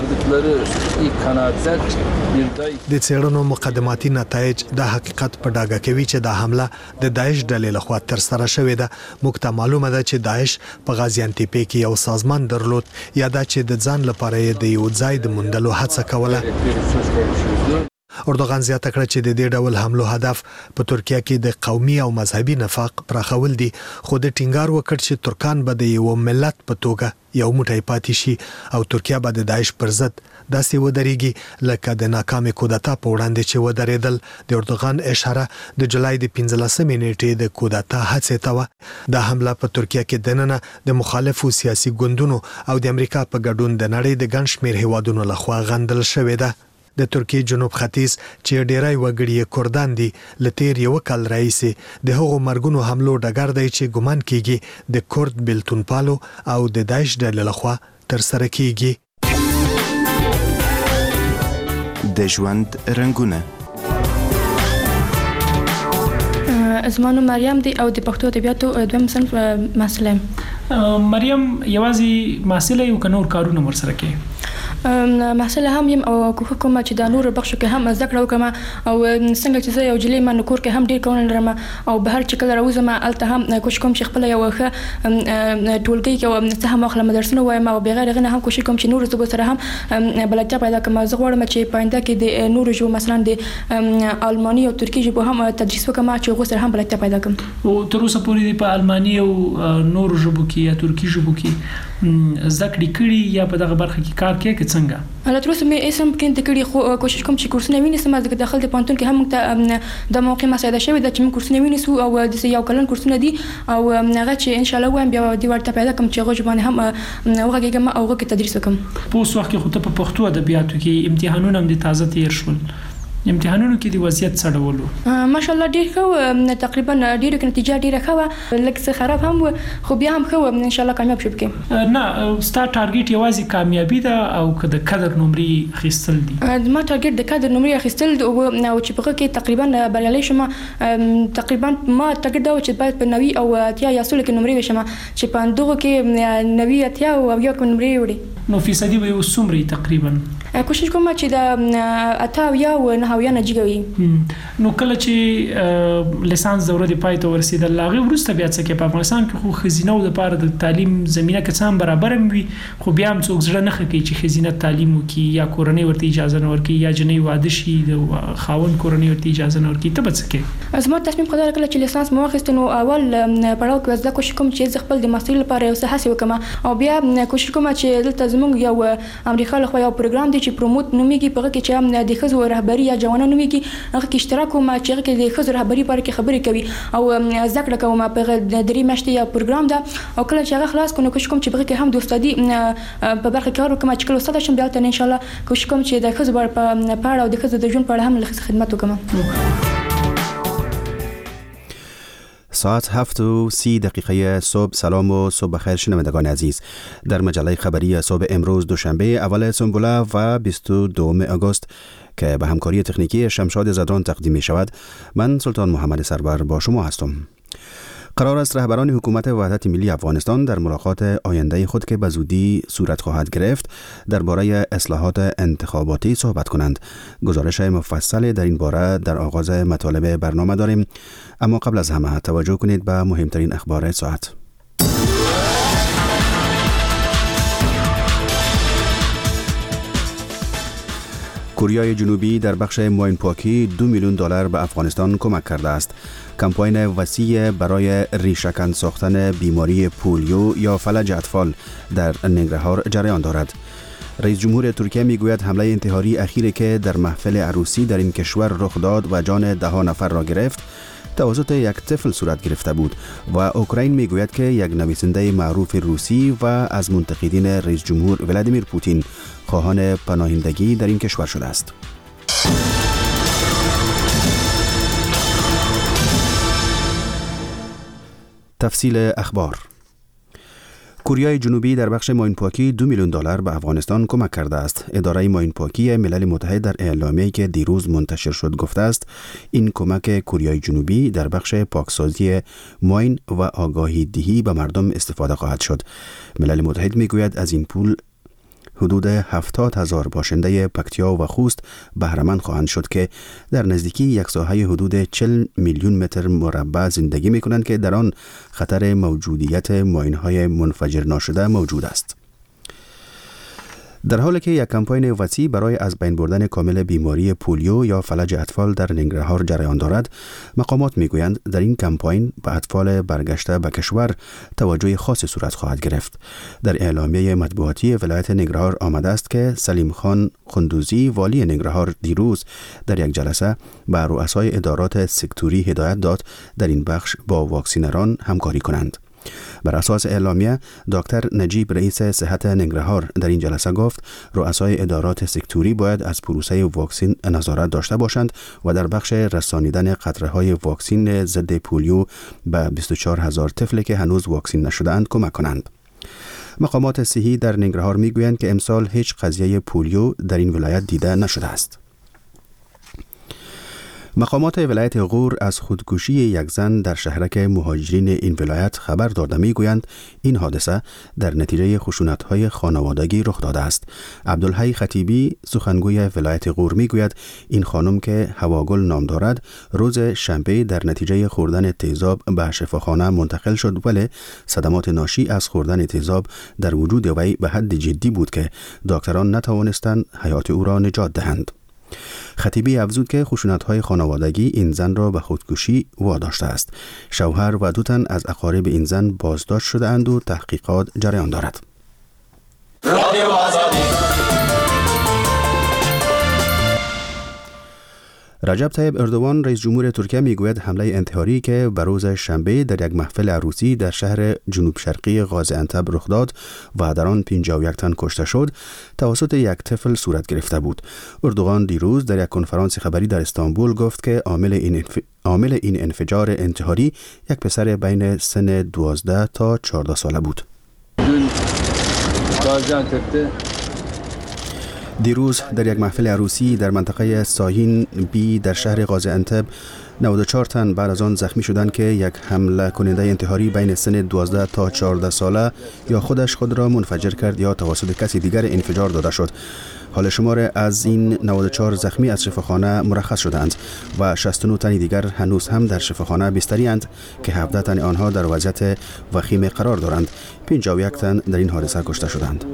د څېړنو مقدماتي نتایج د حقیقت په ډاګه کوي چې دا حمله د داعش ډلې لخوا تر سره شوې ده. موږ ته معلومه ده چې داعش په غازیانتپې کې یو سازمان درلود یا دا چې د ځان لپاره یې د یو ځای د موندلو هڅه کوله. اردوغان زیاته کړه چې د دې ډول حملو هدف په ترکیه کې د قومي او مذهبي نفاق پراخول دي، خو د ټینګار وکړ چې ترکان به د یو ملت په توګه یو موټی پاتې شي او ترکیه به د داعش پر ضد داسې ودرېږي لکه د ناکامې کودتا په وړاندې چې ودرېدل. د اردوغان اشاره د جولای د پنځلسمې نیټې د کودتا هڅې ته وه. دا حمله په ترکیه کې دننه د مخالفو سیاسي ګوندونو او د امریکا په ګډون د نړۍ د ګڼ شمېر هیوادونو لخوا غندل شوې ده. د ترکیې جنوب ختیځ چې ډیری وګړي کردان دي له تیر یو کال راهیسې د هغو مرګونو حملو ډګر دی چې ګمان کیږي د کورد بیلتون پالو او د داعش ډلې لخوا تر سره کیږي. د ژوند رنگونه زما نوم مریم دی او د پښتو ادبیاتو دویم صنف محصل یم. مریم یوازې محصل یو که نور کارونه ورسره کوي؟ محصل هم یم او کوښښ کوم چې د نورو بخشو کې هم زده کړه وکړم او څنګه چې زه یو جلۍ یم نو کور کې هم ډېر کارونه لرم او بهر چې کله راوځم هلته هم کوښښ کوم چې خپله یوه ښه ټولګۍ کې څه هم واخلم درسونه ووایم او بغیر هغې نه هم کوښښ کوم چې نورو ژبو سره هم بلدتیا پیدا کړم. زه غواړم چې په آینده کې د نورو ژبو مثلا د الماني او ترکي ژبو هم تدریس وکړم چې هغو سره هم بلدتیا پیدا کړم. او تر اوسه پورې په الماني او نورو ژبو کې یا ترکي ژبو کې زده کړې کړي یا په دغه برخه کې کار کوې که څنګه؟ له تر اوسه مې هېڅ هم پکې نه کړي، خو کوشش کوم چې کورسونه ونیسم. ځکه داخل د پوهنتون کې هم موږ ته د موقع مساعده شوې ده چې موږ کورسونه ونیسو او داسې یو کلن کورسونه دي او هغه چې انشاءالله ووایم بیا دې وړتیا پیدا کړم چې هغو ژبو باندې هم وغږېږم او هغو کې تدریس وکړم. په اوس وخت کې خو ته په پښتو ادبیاتو کې امتحانونه هم دې تازه تېر شول، امتحانونو کې د وضعیت څه ډول و؟ ماشاءالله ډېر ښه و، تقریبا ډېرو کې نتیجه ډېره ښه وه، لږ څه خراب هم و خو بیا هم ښه و، انشاءالله کامیاب شو پکې. نه ستا ټارګېټ یوازې کامیابي ده او که د قدر نمرې اخیستل دي؟ زما ټارګېټ د قدر نمرې اخیستل او چې په هغه کې تقریبا بریالی شم. تقریبا ما ټارګېټ دا و چې باید په نوي او اتیا یا سلو کې نمرې وشم چې په همدغو کې نوي اتیا او اویا کې نمرې وړي. نو فیصدي به یې څومره تقریبا؟ کوشش کوم چې د اته اویا او نهه اویا نتیجه وي. نو کله چې لیسانس دوره د پای ته ورسېدل هغې وروسته بیا څه کوې؟ په افغانستان کې خو ښځینهو دپاره د تعلیم زمینه که څه هم برابر هم وي خو بیا هم څوک زړه نه ښه کوي چې ښځینه تعلیم وکړي یا کورنۍ ورته اجازه نه ورکوي یا جنۍ واده شي د خاوند کورنۍ ورته اجازه نه ورکوي. ته به څه کوې؟ زما تصمیم خو دا کله چې لیسانس مې واخیست نو اول پړاو کې زه کوشش کوم چې زه خپل د ماسترۍ لپاره یو څه هڅې وکړم او بیا کوشش کوم چې دلته زموږ یو امریکا لخوا یو پروګرام دی چې پروموت نوميږي په کې چې د خزو رهبری یا جوانانو نوميږي هغه کې اشتراک ما چې هغه کې د خزو رهبری پر کې خبرې کوي او ذکر کوم په درې میاشتې یا پروګرام دا او کله چې هغه خلاص کونو کوم چې په کې هم د استادي په برخه کې ورکوم چې کله استاد شم بیا ته ان شاء الله کوم چې د خزو په پاړه او د خزو د ژوند په اړه هم خدمت وکم. ساعت هفت و سی دقیقه صبح. سلام و صبح بخیر شنوندگان عزیز. در مجله خبری صبح امروز دوشنبه اول سنبوله و بیست و دوم آگوست که به همکاری تکنیکی شمشاد زدران تقدیم می شود، من سلطان محمد سرور با شما هستم. قرار است رهبران حکومت وحدت ملی افغانستان در ملاقات آینده خود که به زودی صورت خواهد گرفت درباره اصلاحات انتخاباتی صحبت کنند. گزارش مفصل در این باره در آغاز مطالب برنامه داریم، اما قبل از همه توجه کنید به مهمترین اخبار ساعت. کره جنوبی در بخش ماین پاکی دو میلیون دلار به افغانستان کمک کرده است. کمپاین وسیع برای ریشه‌کن ساختن بیماری پولیو یا فلج اطفال در ننگرهار جریان دارد. رئیس جمهور ترکیه میگوید حمله انتحاری اخیری که در محفل عروسی در این کشور رخ داد و جان ده نفر را گرفت توسط یک طفل صورت گرفته بود و اوکراین میگوید که یک نویسنده معروف روسی و از منتقدین رئیس جمهور ولادیمیر پوتین خواهان پناهندگی در این کشور شده است. تفصیل اخبار. کره جنوبی در بخش ماین پاکی دو میلیون دلار به افغانستان کمک کرده است. اداره ماین پاکی ملل متحد در اعلامیه‌ای که دیروز منتشر شد گفته است این کمک کره جنوبی در بخش پاکسازی ماین و آگاهی دهی به مردم استفاده خواهد شد. ملل متحد میگوید از این پول حدود هفتاد هزار باشنده پکتیا و خوست بهره‌مند خواهند شد که در نزدیکی یک ساحه حدود چهل میلیون متر مربع زندگی می‌کنند که در آن خطر موجودیت ماین‌های منفجر ناشده موجود است. در حالی که یک کمپاین وسیع برای از بین بردن کامل بیماری پولیو یا فلج اطفال در ننگرهار جریان دارد، مقامات میگویند در این کمپاین به اطفال برگشته به کشور توجه خاصی صورت خواهد گرفت. در اعلامیه مطبوعاتی ولایت ننگرهار آمده است که سلیم خان قندوزی والی ننگرهار دیروز در یک جلسه به رؤسای ادارات سکتوری هدایت داد در این بخش با واکسینران همکاری کنند. بر اساس اعلامیه دکتر نجیب رئیس صحت ننگرهار در این جلسه گفت رؤسای ادارات سکتوری باید از پروسه واکسین نظارت داشته باشند و در بخش رسانیدن قطره‌های واکسین ضد پولیو به بیست و چهار هزار طفل که هنوز واکسین نشده‌اند کمک کنند. مقامات صحی در ننگرهار میگویند که امسال هیچ قضیه پولیو در این ولایت دیده نشده است. مقامات ولایت غور از خودکشی یک زن در شهرک مهاجرین این ولایت خبر داده میگویند این حادثه در نتیجه خشونت‌های خانوادگی رخ داده است. عبدالحی خطیبی سخنگوی ولایت غور میگوید این خانم که هواگل نام دارد روز شنبه در نتیجه خوردن تیزاب به شفاخانه منتقل شد، ولی صدمات ناشی از خوردن تیزاب در وجود وی به حد جدی بود که دکتران نتوانستند حیات او را نجات دهند. خطیبی افزود که خشونت‌های خانوادگی این زن را به خودکشی واداشته است. شوهر و دو تن از اقارب این زن بازداشت شده اند و تحقیقات جریان دارد. رجب طیب اردوان رئیس جمهور ترکیه میگوید حمله انتحاری که به روز شنبه در یک محفل عروسی در شهر جنوب شرقی غازی‌انتب رخ داد و در آن پنجاه و یک تن کشته شد توسط یک طفل صورت گرفته بود. اردوغان دیروز در یک کنفرانس خبری در استانبول گفت که عامل این انف... عامل این انفجار انتحاری یک پسر بین سن دوازده تا چهارده ساله بود. دیروز در یک محفل عروسی در منطقه ساهین بی در شهر غازی‌انتب نود و چهار تن بعد از آن زخمی شدند که یک حمله کننده انتحاری بین سن دوازده تا چهارده ساله یا خودش خود را منفجر کرد یا توسط کسی دیگر انفجار داده شد. حال شمار از این نود و چهار زخمی از شفاخانه مرخص شدند و شصت و نه تن دیگر هنوز هم در شفاخانه بستری اند که هفده تن آنها در وضعیت وخیم قرار دارند. پنجاه و یک تن در این حادثه کشته شدند.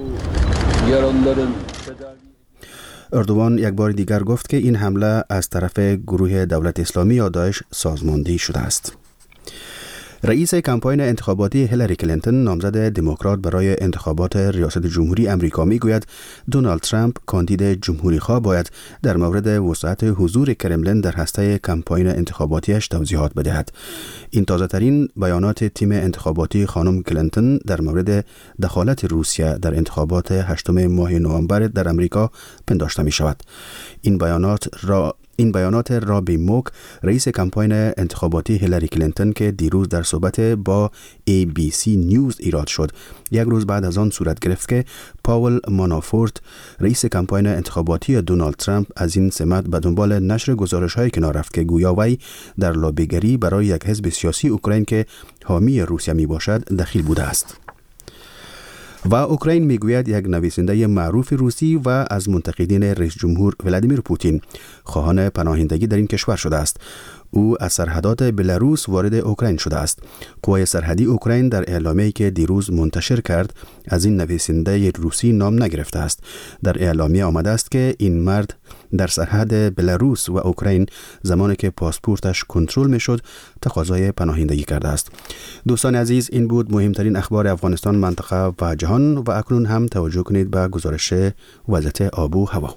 اردوان یک بار دیگر گفت که این حمله از طرف گروه دولت اسلامی یا داعش سازماندهی شده است. رئیس کمپاین انتخاباتی هیلاری کلینتون نامزد دموکرات برای انتخابات ریاست جمهوری آمریکا میگوید دونالد ترامپ کاندید جمهوری‌خواه باید در مورد وسعت حضور کرملین در هسته کمپاین انتخاباتیش توضیحات بدهد. این تازه‌ترین بیانات تیم انتخاباتی خانم کلینتون در مورد دخالت روسیه در انتخابات هشتم ماه نوامبر در آمریکا پنداشته می شود. این بیانات را این بیانات رابی موک رئیس کمپاین انتخاباتی هیلاری کلینتون که دیروز در صحبت با ای بی سی نیوز ایراد شد یک روز بعد از آن صورت گرفت که پاول مانافورت رئیس کمپاین انتخاباتی دونالد ترامپ از این سمت به دنبال نشر گزارش‌های کنار رفت که گویا وی در لابیگری برای یک حزب سیاسی اوکراین که حامی روسیه می باشد دخیل بوده است. و اوکراین میگوید یک نویسنده معروف روسی و از منتقدین رئیس جمهور ولادیمیر پوتین خواهان پناهندگی در این کشور شده است. او از سرحدات بلاروس وارد اوکراین شده است. قوای سرحدی اوکراین در اعلامیه‌ای که دیروز منتشر کرد از این نویسنده روسی نام نگرفته است. در اعلامیه آمده است که این مرد در سرحد بلاروس و اوکراین زمانی که پاسپورتش کنترل میشد تقاضای پناهندگی کرده است. دوستان عزیز، این بود مهمترین اخبار افغانستان، منطقه و جهان و اکنون هم توجه کنید به گزارش وضعیت آب و هوا.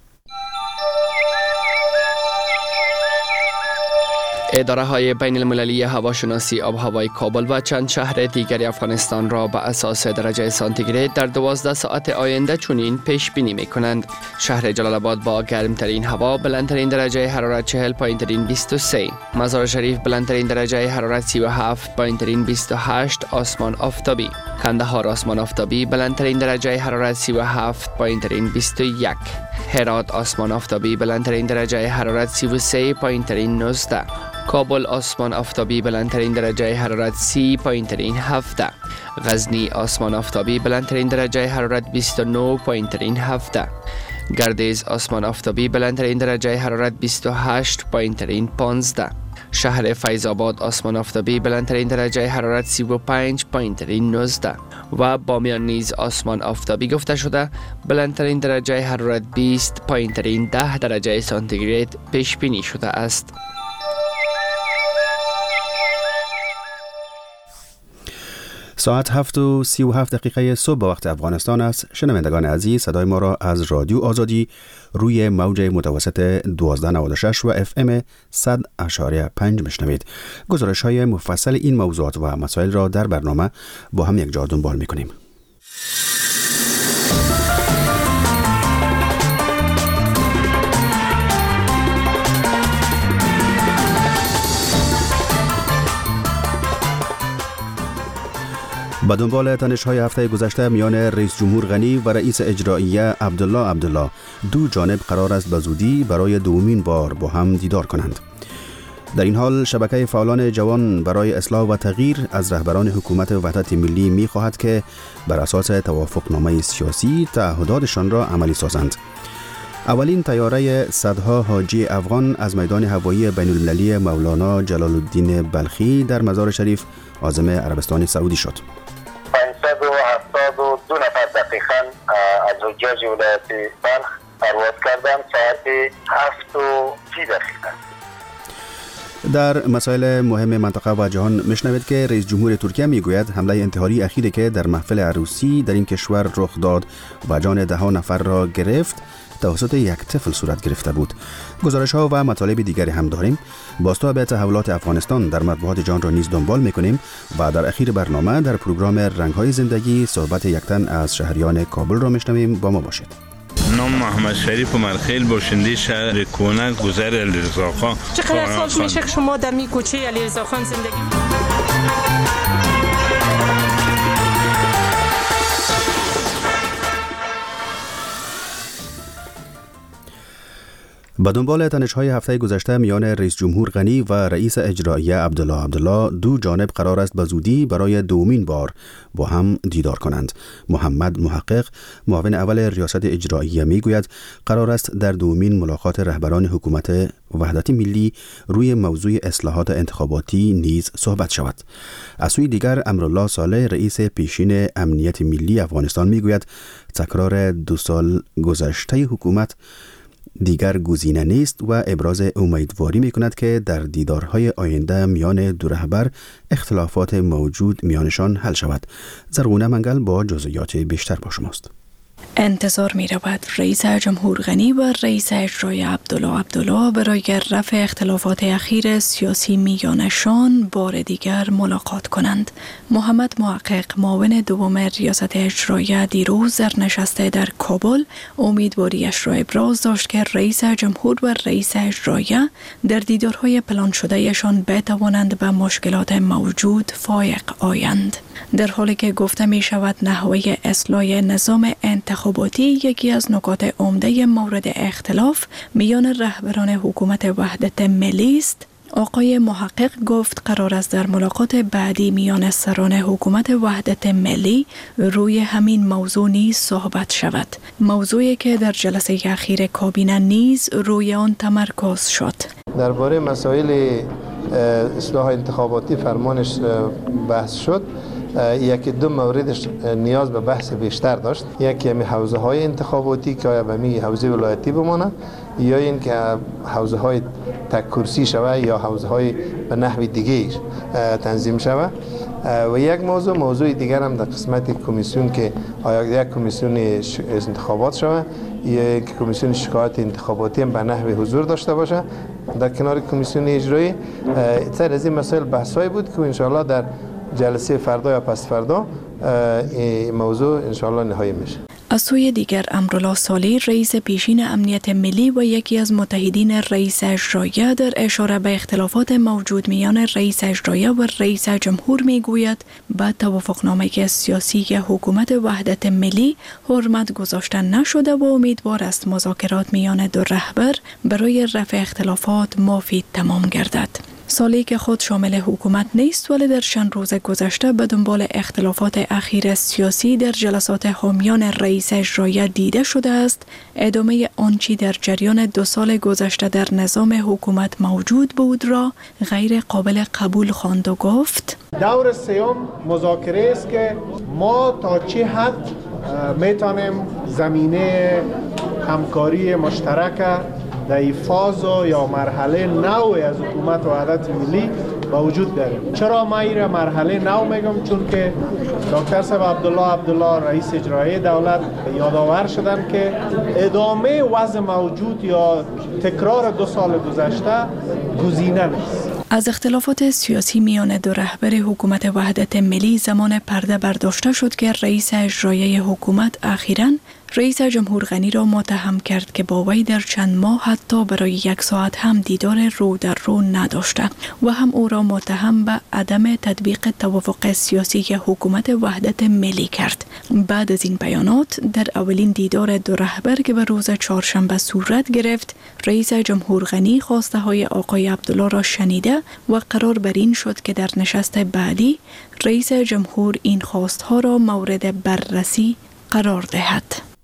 اداره های بین المللی هواشناسی آب هوای کابل و چند شهر دیگر افغانستان را به اساس درجه سانتیگراد در دوازده ساعت آینده چنین پیش بینی می کنند. شهر جلال آباد با گرمترین هوا بلندترین درجه حرارت چهل پایین ترین بیست و سه، مزار شریف بلندترین درجه حرارت سی و هفت پایین ترین بیست و هشت، آسمان آفتابی. کندهار آسمان آفتابی بلندترین درجه حرارت سی و هفت پایین ترین بیست و یک. هرات آسمان آفتابی بلندترین درجه حرارت سی و سه پایین ترین نوزده. کابل آسمان آفتابی بلندترین درجه حرارت سی پایین ترین هفده. غزنی آسمان آفتابی بلندترین درجه حرارت بیست و نه پایین ترین هفده. گردیز آسمان آفتابی بلندترین درجه حرارت بیست و هشت پایین ترین پانزده. شهر فیض آباد آسمان آفتابی بلندترین درجه حرارت سی و پنج پایین ترین نوزده و بامیان نیز آسمان آفتابی گفته شده بلندترین درجه حرارت بیست پایین ترین ده درجه سانتیگراد پیش بینی شده است. ساعت هفت و سی و هفت دقیقه صبح به وقت افغانستان است. شنوندگان عزیز، صدای ما را از رادیو آزادی روی موج متوسط دوازده نود و شش و اف ام صد اشاره پنج میشنوید. گزارش های مفصل این موضوعات و مسائل را در برنامه با هم یک جا دنبال میکنیم. با دنبال تنش‌های هفته گذشته میان رئیس جمهور غنی و رئیس اجراییه عبدالله عبدالله، دو جانب قرار است به زودی برای دومین بار با هم دیدار کنند. در این حال شبکه فعالان جوان برای اصلاح و تغییر از رهبران حکومت وحدت ملی می‌خواهد که بر اساس توافقنامه سیاسی تعهداتشان را عملی سازند. اولین طیاره صدها حاجی افغان از میدان هوایی بین المللی مولانا جلال الدین بلخی در مزار شریف عازم عربستان سعودی شد. پانصد و هفتاد و دو نفر دقیقاً از حجاج ولایت بلخ پرواز کردند ساعت هفت و سی دقیقه. در مسائل مهم منطقه و جهان میشنوید که رئیس جمهور ترکیه میگوید حمله انتحاری اخیری که در محفل عروسی در این کشور رخ داد و جان ده ها نفر را گرفت توسط یک طفل صورت گرفته بود. گزارش ها و مطالب دیگری هم داریم. بازتاب به تحولات افغانستان در مطبوعات جهان را نیز دنبال میکنیم و در اخیر برنامه در پروگرام رنگ های زندگی صحبت یک تن از شهریان کابل را میشنویم. با ما باشید. نام محمد شریف مرخیل، باشنده شهر کونک، گذر علیرضا خان. چقدر سال میشه که شما در می کوچه علیرضا خان زندگی؟ با دنبال تنش‌های هفته گذشته میان رئیس جمهور غنی و رئیس اجراییه عبدالله عبدالله، دو جانب قرار است به زودی برای دومین بار با هم دیدار کنند. محمد محقق، معاون اول ریاست اجراییه میگوید قرار است در دومین ملاقات رهبران حکومت وحدت ملی روی موضوع اصلاحات انتخاباتی نیز صحبت شود. از سوی دیگر امرالله صالح، رئیس پیشین امنیت ملی افغانستان میگوید تکرار دو سال گذشته حکومت دیگر گزینه نیست و ابراز امیدواری می‌کند که در دیدارهای آینده میان دو رهبر اختلافات موجود میانشان حل شود. زرغونه منگل با جزئیات بیشتر با شماست. انتظار می رود رئیس جمهور غنی و رئیس اجرایی عبدالله عبدالله برای رفع اختلافات اخیر سیاسی میانشان بار دیگر ملاقات کنند. محمد محقق معاون دوم ریاست اجرایی دیروز در نشست در کابل امیدواریش را ابراز داشت که رئیس جمهور و رئیس اجرایی در دیدارهای پلان شدهشان بتوانند به مشکلات موجود فائق آیند. در حالی که گفته می شود نحوه اصلاح نظام انتخاباتی یکی از نکات عمده مورد اختلاف میان رهبران حکومت وحدت ملی است، آقای محقق گفت قرار است در ملاقات بعدی میان سران حکومت وحدت ملی روی همین موضوع نیز صحبت شود. موضوعی که در جلسه اخیر کابینه نیز روی آن تمرکز شد. درباره مسائل اصلاح انتخاباتی فرمانش بحث شد. یکی دو موردش نیاز به بحث بیشتر داشت. یکی همی حوزه های انتخاباتی که آیا به می حوزه ولایتی بمانه یا این که حوزه های تک کرسی شوه یا حوزه های به نحو دیگه تنظیم شوه. و یک موضوع موضوع دیگر هم در قسمت کمیسیون که آیا یک کمیسیون انتخابات شوه یا یک کمیسیون شکایت انتخاباتی هم به نحو حضور داشته باشه در کنار کمیسیون اجرایی. سر از این مسائل بحثایی بود که انشاءالله در جلسه فردا یا پس فردا این موضوع انشاءالله نهایی میشه. از سوی دیگر امرالله صالح رئیس پیشین امنیت ملی و یکی از متحدین رئیس اجرایی در اشاره به اختلافات موجود میان رئیس اجرایی و رئیس جمهور میگوید به توافقنامه سیاسی حکومت وحدت ملی حرمت گذاشته نشده و امیدوار است مذاکرات میان دو رهبر برای رفع اختلافات مفید تمام گردد. صالح که خود شامل حکومت نیست ولی در چند روز گذشته به دنبال اختلافات اخیر سیاسی در جلسات حامیان رئیس اجرایی دیده شده است، ادامه آنچه در جریان دو سال گذشته در نظام حکومت موجود بود را غیر قابل قبول خواند و گفت دور سیوم مذاکره است که ما تا چه حد میتونیم زمینه همکاری مشترک در فاز یا مرحله نوی از حکومت وحدت ملی با وجود داریم. چرا ما این مرحله نو میگم؟ چون که دکتر صاحب عبدالله عبدالله رئیس اجرایی دولت یادآور شدن که ادامه وضع موجود یا تکرار دو سال گذشته گزینه نیست. از اختلافات سیاسی میان دو رهبر حکومت وحدت ملی زمان پرده برداشته شد که رئیس اجرایی حکومت اخیراً رئیس جمهور غنی را متهم کرد که با وی در چند ماه حتی برای یک ساعت هم دیدار رو در رو نداشته و هم او را متهم به عدم تطبیق توافق سیاسی حکومت وحدت ملی کرد. بعد از این بیانات در اولین دیدار دو رهبر که به روز چهارشنبه صورت گرفت، رئیس جمهور غنی خواسته های آقای عبدالله را شنیده و قرار بر این شد که در نشست بعدی رئیس جمهور این خواستها را مورد بررسی قرار دهد.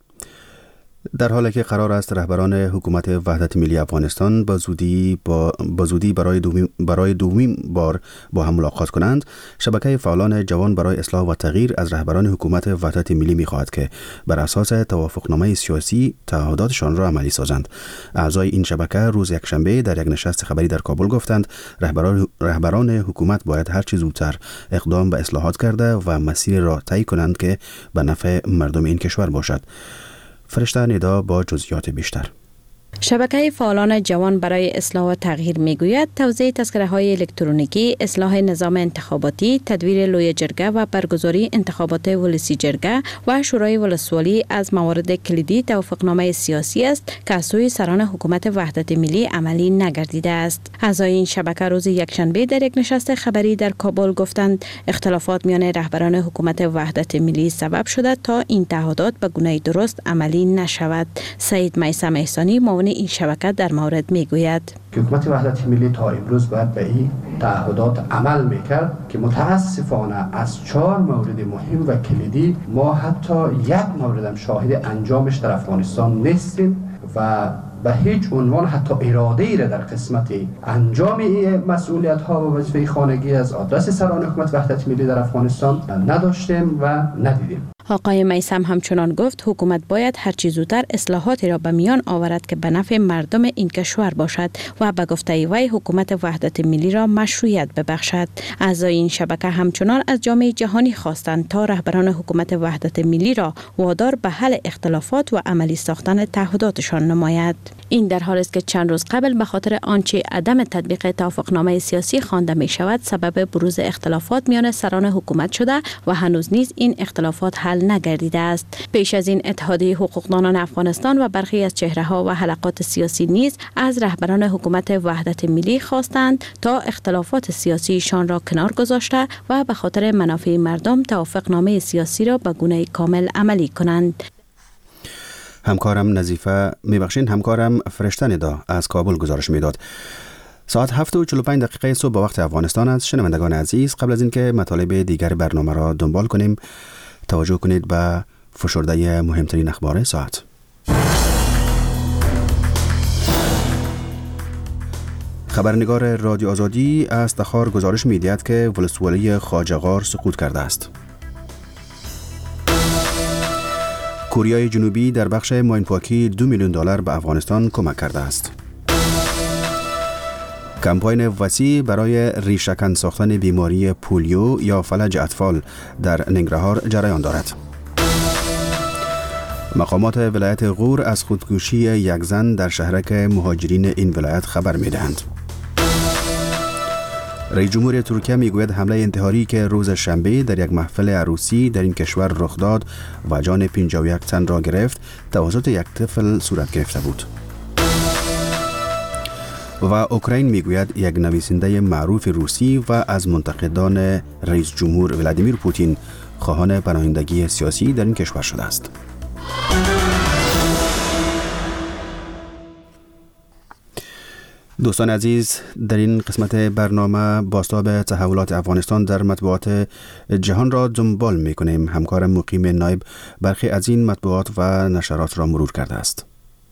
در حالی که قرار است رهبران حکومت وحدت ملی افغانستان با زودی با, با زودی برای دومین برای دومین بار با هم ملاقات کنند، شبکه فعالان جوان برای اصلاح و تغییر از رهبران حکومت وحدت ملی می‌خواهد که بر اساس توافقنامه سیاسی تعهداتشان را عملی سازند. اعضای این شبکه روز یکشنبه در یک نشست خبری در کابل گفتند رهبران رهبران حکومت باید هر چه زودتر اقدام به اصلاحات کرده و مسیر را طی کنند که به نفع مردم این کشور باشد. فرشته ندا با جزئیات بیشتر. شبکه فعالان جوان برای اصلاح و تغییر میگوید توزیع تذکره های الکترونیکی، اصلاح نظام انتخاباتی، تدویر لوی جرگه و برگزاری انتخابات ولسی جرگه و شورای ولسوالی از موارد کلیدی توافقنامه سیاسی است که از سوی سران حکومت وحدت ملی عملی نگردیده است. اعضای این شبکه روز یکشنبه در یک نشست خبری در کابل گفتند اختلافات میان رهبران حکومت وحدت ملی سبب شده تا این تعهدات به گونه درست عملی نشود. سید میثم احسانی معاون این شبکه در مورد میگوید حکومت وحدت ملی تا امروز باید به این تعهدات عمل میکرد که متاسفانه از چهار مورد مهم و کلیدی ما حتی یک موردم شاهد انجامش در افغانستان نیستیم و به هیچ عنوان حتی اراده ای را در قسمت انجام این مسئولیت ها و وظیفه خانگی از آدرس سران حکومت وحدت ملی در افغانستان نداشتیم و ندیدیم. آقای میثم همچنان گفت حکومت باید هر چه زودتر اصلاحاتی را به میان آورد که به نفع مردم این کشور باشد و به گفته وی حکومت وحدت ملی را مشروعیت ببخشد. اعضای این شبکه همچنان از جامعه جهانی خواستند تا رهبران حکومت وحدت ملی را وادار به حل اختلافات و عملی ساختن تعهداتشان نماید. این در حالی است که چند روز قبل به خاطر آنچه عدم تطبیق توافقنامه سیاسی خوانده می شود سبب بروز اختلافات میان سران حکومت شده و هنوز نیز این اختلافات حل نگردیده است. پیش از این اتحادیه حقوقدانان افغانستان و برخی از چهره‌ها و حلقات سیاسی نیز از رهبران حکومت وحدت ملی خواستند تا اختلافات سیاسیشان را کنار گذاشته و به خاطر منافع مردم توافقنامه سیاسی را به گونه کامل عملی کنند. همکارم نظیفه میبخشین همکارم فرشته ندا از کابل گزارش میداد. ساعت هفت و چهل و پنج دقیقه صبح به وقت افغانستان است. شنوندگان عزیز، قبل از اینکه مطالب دیگر برنامه را دنبال کنیم توجه کنید به فشرده مهمترین اخبار ساعت. خبرنگار رادیو آزادی از تخار گزارش می‌دهد که ولسوالی خواجه‌غار سقوط کرده است. کره جنوبی در بخش ماینپاکی دو میلیون دلار به افغانستان کمک کرده است. کمپاین وسیع برای ریشه‌کن ساختن بیماری پولیو یا فلج اطفال در ننگرهار جریان دارد. مقامات ولایت غور از خودکشی یک زن در شهرک مهاجرین این ولایت خبر می‌دهند. رئیس جمهور ترکیه میگوید حمله انتحاری که روز شنبه در یک محفل عروسی در این کشور رخ داد و جان پنجاه و یک تن را گرفت توسط یک طفل صورت گرفته بود. و اوکراین میگوید یک نویسنده معروف روسی و از منتقدان رئیس جمهور ولادیمیر پوتین خواهان پناهندگی سیاسی در این کشور شده است. دوستان عزیز، در این قسمت برنامه بازتاب تحولات افغانستان در مطبوعات جهان را دنبال می‌کنیم. همکارم مقیم نایب برخی از این مطبوعات و نشرات را مرور کرده است.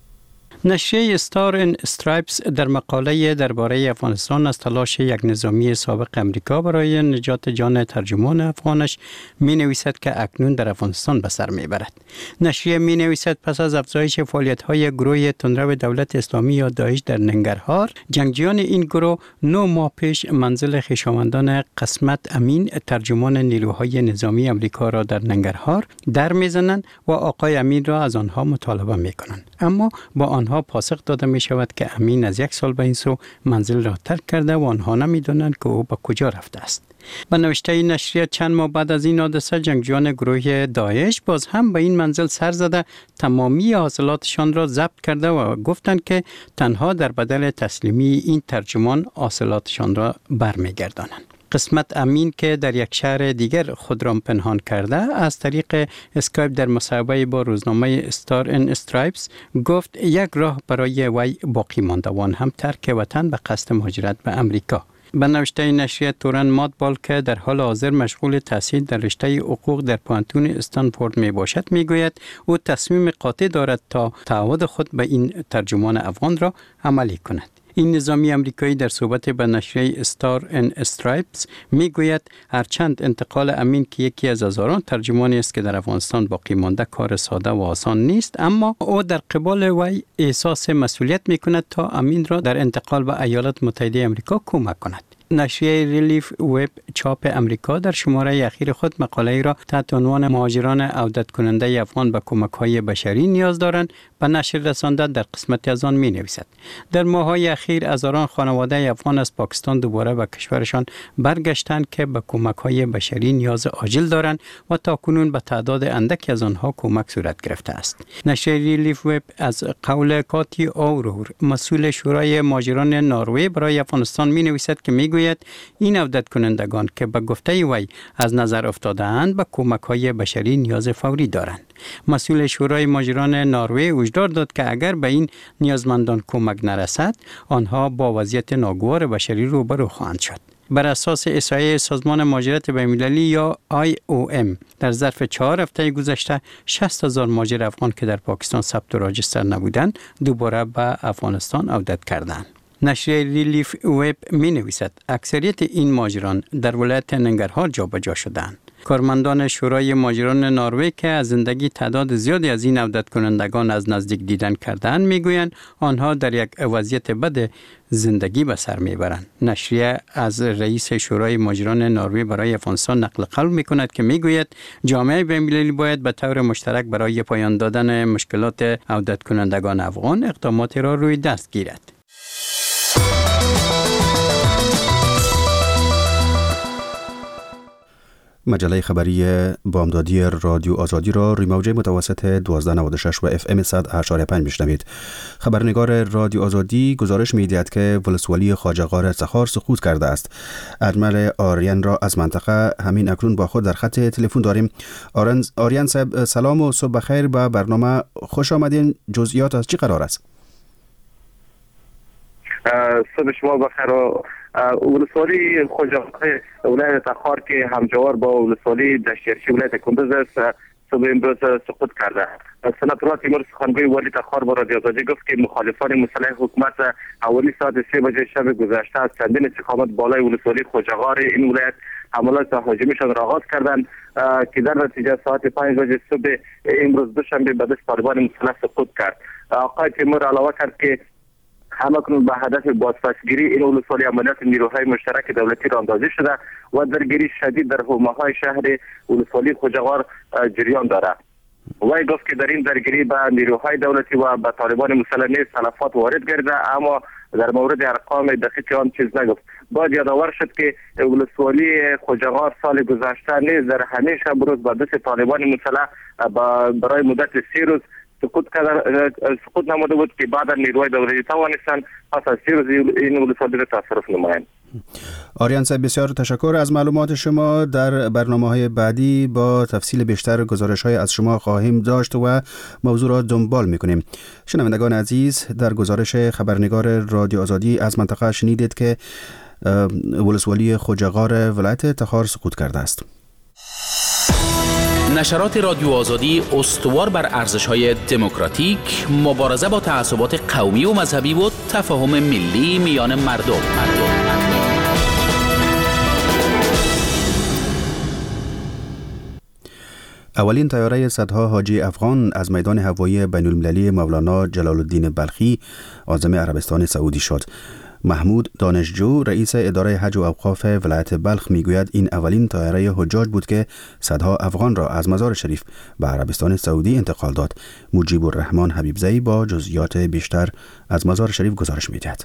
نشریه استار ان استرایپس در مقاله درباره افغانستان از تلاش یک نظامی سابق امریکا برای نجات جان ترجمان افغانش می نویسد که اکنون در افغانستان به سر می برد. نشریه می نویسد پس از افزایش فعالیت های گروه تندرو دولت اسلامی یا داعش در ننگرهار، جنگجویان این گروه نه ماه پیش منزل خویشاوندان قسمت امین ترجمان نیروهای نظامی امریکا را در ننگرهار در می زنند و آقای امین را از آنها مطالبه می کنند. اما با آنها پاسخ داده می شود که امین از یک سال به این سو منزل را ترک کرده و آنها نمی دانند که او به کجا رفته است. به نوشته این نشریه چند ماه بعد از این حادثه جنگجویان گروه داعش باز هم به این منزل سر زده تمامی حاصلاتشان را ضبط کرده و گفتند که تنها در بدل تسلیمی این ترجمان حاصلاتشان را برمیگردانند. قسمت امین که در یک شهر دیگر خود را پنهان کرده از طریق اسکایپ در مصاحبه با روزنامه استار ان استرایپس گفت یک راه برای وی باقی مانده و آن هم ترک وطن به قصد مهاجرت به امریکا. به نوشته نشریه تورن ماتبال که در حال حاضر مشغول تحصیل در رشته حقوق در پانتون استنفورد می باشد میگوید او تصمیم قاطع دارد تا تعهد خود به این ترجمان افغان را عملی کند. این نظامی امریکایی در صحبت با نشریه استار ان استرایپس میگوید هرچند انتقال امین که یکی از هزاران ترجمانی است که در افغانستان باقی مانده کار ساده و آسان نیست، اما او در قبال وی احساس مسئولیت میکند تا امین را در انتقال به ایالات متحده آمریکا کمک کند. نشریه ریلیف وب چاپ امریکا در شماره اخیر خود مقاله را تحت عنوان مهاجران عودت کننده افغان به کمک‌های بشری نیاز دارند به نشر رسانده در قسمتی از آن می‌نویسد. در ماه‌های اخیر هزاران خانواده افغان از پاکستان دوباره به کشورشان برگشتند که به کمک‌های بشری نیاز عاجل دارند و تاکنون به تعداد اندکی از آنها کمک صورت گرفته است. نشریه ریلیف وب از قول کاتی اورور مسئول شورای مهاجران نروژ برای افغانستان می‌نویسد که می‌گوید این عودت کنندگان که به گفته وی از نظر افتاده‌اند به کمک‌های بشری نیاز فوری دارند. مسئول شورای مهاجران نروژ هشدار داد که اگر به این نیازمندان کمک نرسد آنها با وضعیت ناگوار بشری روبرو خواهند شد. بر اساس احصایه سازمان مهاجرت بین‌المللی یا آی او ام در ظرف چهار هفته گذشته شصت هزار مهاجر افغان که در پاکستان ثبت و راجستر نبودند دوباره به افغانستان عودت کردند. نشریه ریلیف وب می نویسد اکثریت این مهاجران در ولایت ننگرهار جابجا شدند. کارمندان شورای مهاجران نروژ که از زندگی تعداد زیادی از این عودت کنندگان از نزدیک دیدن کردن میگویند آنها در یک وضعیت بد زندگی به سر میبرند. نشریه از رئیس شورای مهاجران نروژ برای افغانستان نقل قول میکند که میگوید جامعه بین‌المللی باید به طور مشترک برای پایان دادن مشکلات عودت کنندگان افغان اقداماتی را روی دست گیرد. مجله خبری بامدادی رادیو آزادی را روی موج متوسط دوازده نود و شش و اف ام صد و هشت و پنج میشنوید. خبرنگار رادیو آزادی گزارش می‌دهد که ولسوالی خواجه غار تخار سقوط کرده است. ادمیر آریان را از منطقه همین اکنون با خود در خط تلفن داریم. آریان صاحب سلام و صبح بخیر. به برنامه خوش آمدین. جزئیات از چی قرار است؟ صبح شما بخیر. ولسوالی خواجه غار ولایت تخار که همجوار با ولسوالی دشتیرچی ولایت کندز است صبح امروز سقوط کرده. سناتور تیمور سخنگوی والی تخار با رادیو آزادی گفت که مخالفان مسلح حکومت حوالی ساعت سه بجه شب گذشته از چندین استقامت بالای ولسوالی خواجه غار این ولایت حملات هجومیشان را آغاز کردند که در نتیجه ساعت پنج بجه صبح امروز دوشنبه به دست طالبان مسلح سقوط کرد. آقای تیمور علاوه کرد که همکنون به هدف بازپسگیری این ولسوالی عملیات نیروهای مشترک دولتی را اندازی شده و درگیری شدید در حومه‌های شهر ولسوالی خواجه غار جریان دارد. وی گفت که در این درگیری به نیروهای دولتی و به طالبان مسلح نیز تلفات وارد گردیده، اما در مورد ارقام دقیق آن چیز نگفت. باید یادآور شد که ولسوالی خواجه غار سال گذشته نیز در همین شب روز به دست طالبان مسلح برای مدت سی روز سقوط سقوط نموده بود که بعد نیروهای دولتی توانستند پس از سی روز این ولسوالی را تصرف نمایند. آریان صاحب بسیار تشکر از معلومات شما. در برنامه‌های بعدی با تفصیل بیشتر گزارش‌های از شما خواهیم داشت و موضوع را دنبال می‌کنیم. شنوندگان عزیز، در گزارش خبرنگار رادیو آزادی از منطقه شنیدید که ولسوالی خواجه غار ولایت تخار سقوط کرده است. نشرات رادیو آزادی استوار بر ارزش‌های دموکراتیک، مبارزه با تعصبات قومی و مذهبی و تفاهم ملی میان مردم. مردم. اولین طیاره صدها حاجی افغان از میدان هوایی بین‌المللی مولانا جلال الدین بلخی عازم عربستان سعودی شد. محمود دانشجو رئیس اداره حج و اوقاف ولایت بلخ میگوید این اولین طیاره حجاج بود که صدها افغان را از مزار شریف به عربستان سعودی انتقال داد. مجیب الرحمن حبیبزئی با جزئیات بیشتر از مزار شریف گزارش می‌دهد.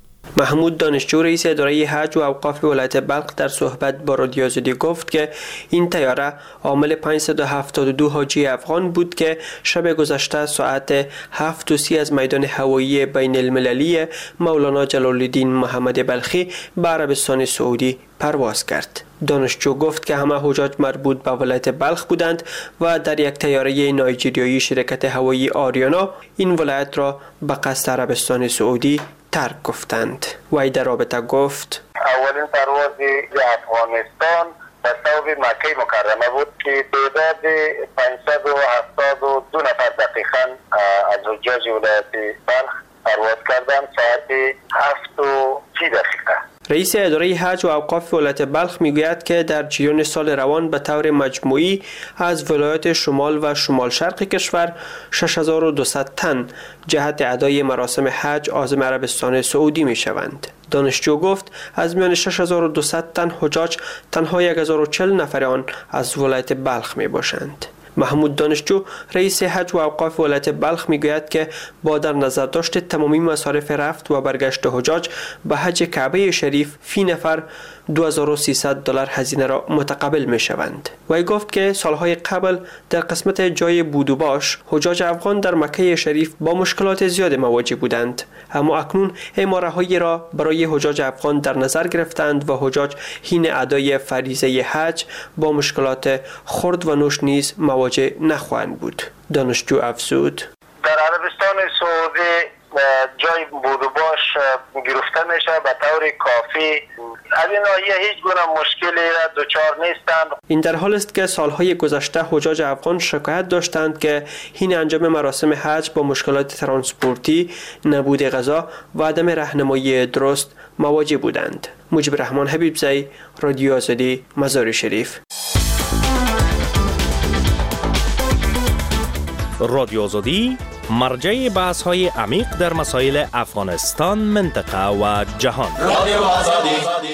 محمود دانشجو رئیس اداره حج و اوقاف ولایت بلخ در صحبت با رادیو آزادی گفت که این طیاره حامل پانصد و هفتاد و دو حاجی افغان بود که شب گذشته ساعت هفت و سی از میدان هوایی بین المللی مولانا جلال الدین محمد بلخی به عربستان سعودی پرواز کرد. دانشجو گفت که همه حجاج مربوط به ولایت بلخ بودند و در یک طیاره نایجریایی شرکت هوایی آریانا این ولایت را به قصد عربستان سعودی ترک گفتند. وی در رابطه گفت اولین پرواز افغانستان به صوب مکه مکرمه بود که تعداد پانصد و هفتاد و دو نفر دقیقاً از حجاج ولایت بلخ پرواز کردند ساعت هفت و سی دقیقه. رئیس اداره حج و اوقاف ولایت بلخ میگوید که در جریان سال روان به طور مجموعی از ولایات شمال و شمال شرق کشور شش هزار و دویست تن جهت ادای مراسم حج عازم عربستان سعودی می شوند. دانشجو گفت از میان شش هزار و دویست تن حجاج تنها یک هزار و چهل نفر آن از ولایت بلخ می باشند. محمود دانشجو رئیس حج و اوقاف ولایت بلخ میگوید که با در نظر داشت تمامی مصارف رفت و برگشت حجاج به حج کعبه شریف فی نفر دو هزار و سیصد دلار هزینه را متقبل می شوند. وی گفت که سالهای قبل در قسمت جای بودوباش حجاج افغان در مکه شریف با مشکلات زیاد مواجه بودند، اما اکنون امارهایی را برای حجاج افغان در نظر گرفتند و حجاج حین ادای فریضه حج با مشکلات خورد و نوش نیز مواجه نخواهند بود. دانشجو افزود در عربستان سعودی جای بودوباش گرفته میشه به طور کافی. از این ناحیه هیچ گونه مشکلی را دچار نیستند. این در حال است که سالهای گذشته حجاج افغان شکایت داشتند که حین انجام مراسم حج با مشکلات ترانسپورتی، نبود غذا و عدم راهنمایی درست مواجه بودند. مجیب الرحمن حبیبزئی، رادیو آزادی، مزار شریف. رادیو آزادی مرجع بحث های عمیق در مسائل افغانستان، منطقه و جهان. رادیو آزادی.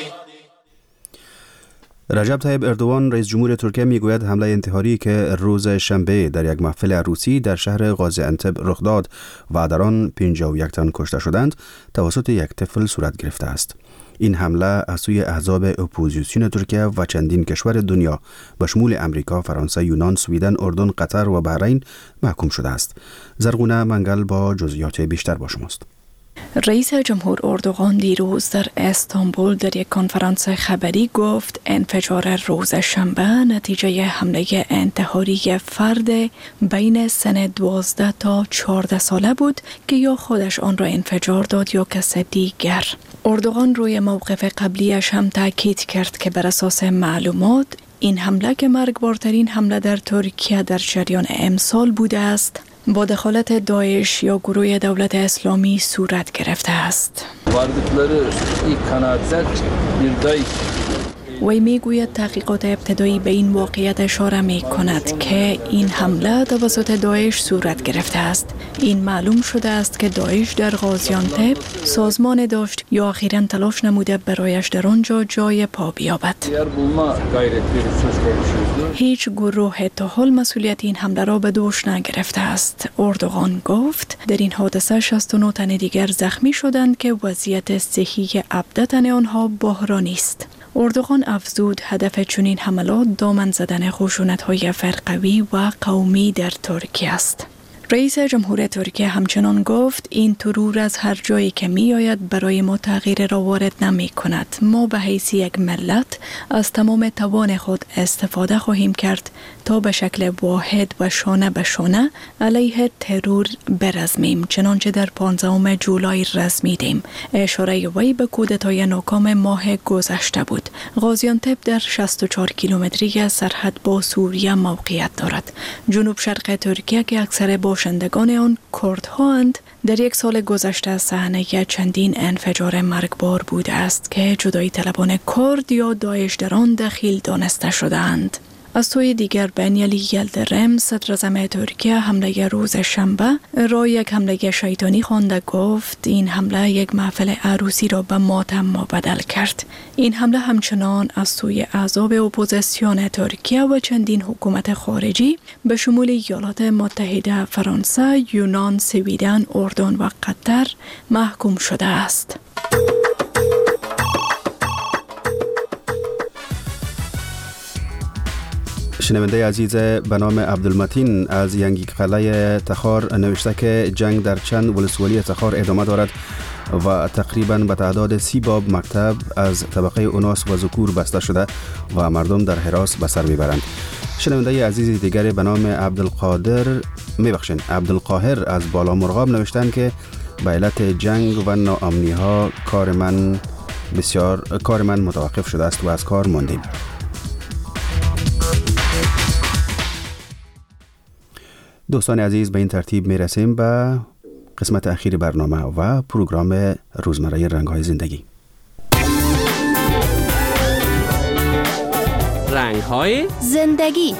رجب طیب اردوان رئیس جمهور ترکیه میگوید حمله انتحاری که روز شنبه در یک محفل عروسی در شهر غازی انتب رخ داد و در آن پنجاه و یک تن کشته شدند توسط یک طفل صورت گرفته است. این حمله از سوی احزاب اپوزیسیون ترکیه و چندین کشور دنیا به شمول امریکا، فرانسه، یونان، سویدن، اردن، قطر و بحرین محکوم شده است. زرغونه منگل با جزئیات بیشتر با شماست. رئیس جمهور اردوغان دیروز در استانبول در یک کنفرانس خبری گفت انفجار روز شنبه نتیجه حمله انتحاری فرد بین سن دوازده تا چهارده ساله بود که یا خودش آن را انفجار داد یا کس دیگر. اردوغان روی موقف قبلیش هم تاکید کرد که بر اساس معلومات این حمله که مرگبارترین حمله در ترکیه در جریان امسال بوده است با دخالت داعش یا گروه دولت اسلامی صورت گرفته است. وی میگوید تحقیقات ابتدایی به این واقعیت اشاره می کند که این حمله توسط داعش صورت گرفته است. این معلوم شده است که داعش در غازیانتب سازمان داشت یا اخیراً تلاش نموده برایش در آنجا جای پا بیابد. هیچ گروه تا حال مسئولیت این حمله را به دوش نگرفته است. اردوغان گفت در این حادثه شصت و نه تن دیگر زخمی شدند که وضعیت صحی عددتن آنها بحرانی است. اردوغان افزود هدف چنین حملات دامن زدن خشونت‌های فرقوی و قومی در ترکیه است. رئیس جمهور ترکیه همچنان گفت این ترور از هر جایی که می آید برای ما تغییر را وارد نمی کند. ما به حیث یک ملت از تمام توان خود استفاده خواهیم کرد تا به شکل واحد و شانه به شانه علیه ترور برزمیم، چنانچه در پانزدهم جولای رزمیدیم. اشاره وی به کودتای ناکام ماه گذشته بود. غازیانتب در شصت و چهار کیلومتری سرحد با سوریه موقعیت دارد. جنوب شرق ترکیه که اکثر باشندگان آن کردها اند در یک سال گذشته صحنه چندین انفجار مرگبار بوده است که جدایی طلبان کرد یا داعش در آن دخیل دانسته شدند. از سوی دیگر بنیالی یلدرم صدر اعظم ترکیه حمله روز شنبه را یک حمله شیطانی خوانده. گفت این حمله یک محفل عروسی را به ماتم بدل کرد. این حمله همچنان از سوی احزاب اپوزیسیون ترکیه و چندین حکومت خارجی به شمول ایالات متحده، فرانسه، یونان، سویدن، اردن و قطر محکوم شده است. شنونده عزیز به نام عبدالمتین از ینگیک قلعه تخار نوشته که جنگ در چند ولسوالی تخار ادامه دارد و تقریبا به تعداد سی باب مکتب از طبقه اوناس و ذکور بسته شده و مردم در هراس به سر میبرند. شنونده عزیز دیگر به نام عبدالقادر میبخشین عبدالقاهر از بالا مرغاب نوشتن که به علت جنگ و ناامنی ها کار من بسیار کار من متوقف شده است و از کار ماندیم. دوستان عزیز، به این ترتیب می رسیم به قسمت اخیر برنامه و پروگرام روزمره رنگ‌های زندگی. رنگ‌های زندگی.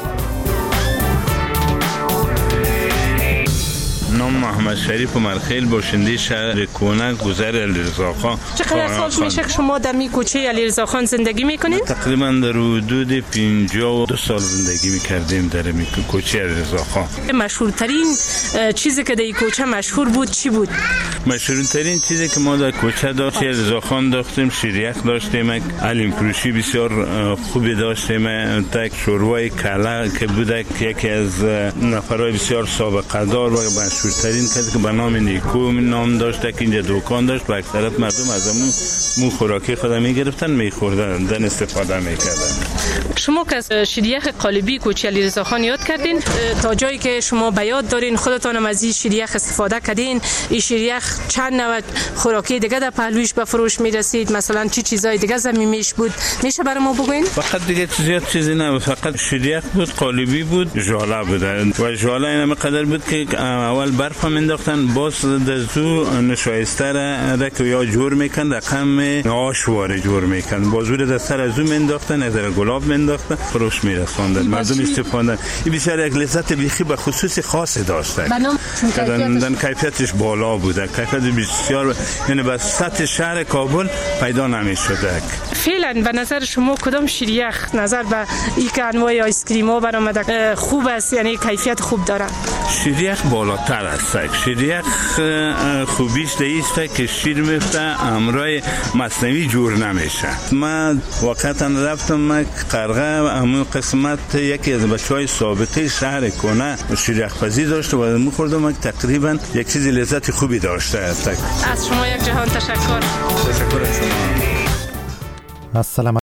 نام محمد شریف مرخیل، باشنده شهر کونک، گذر علیرضاخان. چقدر سال میشه که شما در می کوچه علیرضاخان زندگی میکنید؟ تقریبا در حدود پنجاه و دو سال زندگی میکردیم در می کوچه علیرضاخان. مشهورترین چیزی که در این کوچه مشهور بود چی بود؟ مشهورترین چیزی که ما در کوچه داشتیم علیرضاخان داشتیم، شیریخ داشتیم، علیم فروشی بسیار خوبی داشتیم، تک شوروای کلا که بود که یکی از نفرای بسیار سابقه دار و مشهورترین کسی که به نام نیکو نام داشته که اینجا دکان داشت و اکثرت مردم از همون مو خوراکی خود میگرفتن میخوردن استفاده میکردن. شما که از شیریخ قالبی کوچه علیرضاخان یاد کردین، تا جایی که شما به یاد دارین خودتان از این شیریخ استفاده کردین، این شیریخ چند نوع خوراکی دیگه در پهلویش به فروش میرسید؟ مثلا چی چیزای دیگه زمینیش بود میشه برای ما بگوین؟ فقط دیگه چیزی چیزی نه، فقط شیریخ بود، قالبی بود، ژاله بود و ژاله این قدر بود که اول بر برف مینداختن، باز در زو نشایسته را که یا جور میکن رقم آش واره جور میکن، بازور در سر از زو مینداختن، از در گلاب مینداختن، فروش میرساندن، مردم استفاده. این بسیار یک لذت بیخی به خصوص خاصی داشته. دن کیفیتش بالا بوده، کیفیت بسیار، یعنی به سطح شهر کابل پیدا نمیشده. فعلا به نظر شما کدام شیریخ نظر به این که انواع آیس کریم ها برآمده خوب است، یعنی کیفیت خوب داره؟ شیریخ بالاتر است. شیریخ خوبیش است که شیر میفته امرای مصنوعی جور نمیشه. من وقتا رفتم قرغه، همون قسمت یکی از بچهای سابقه شهر کنه شیریخ پزی داشته و میخوردم، تقریبا یک چیز لذت خوبی داشته است. از شما یک جهان تشکر. تشکر از شما. السلام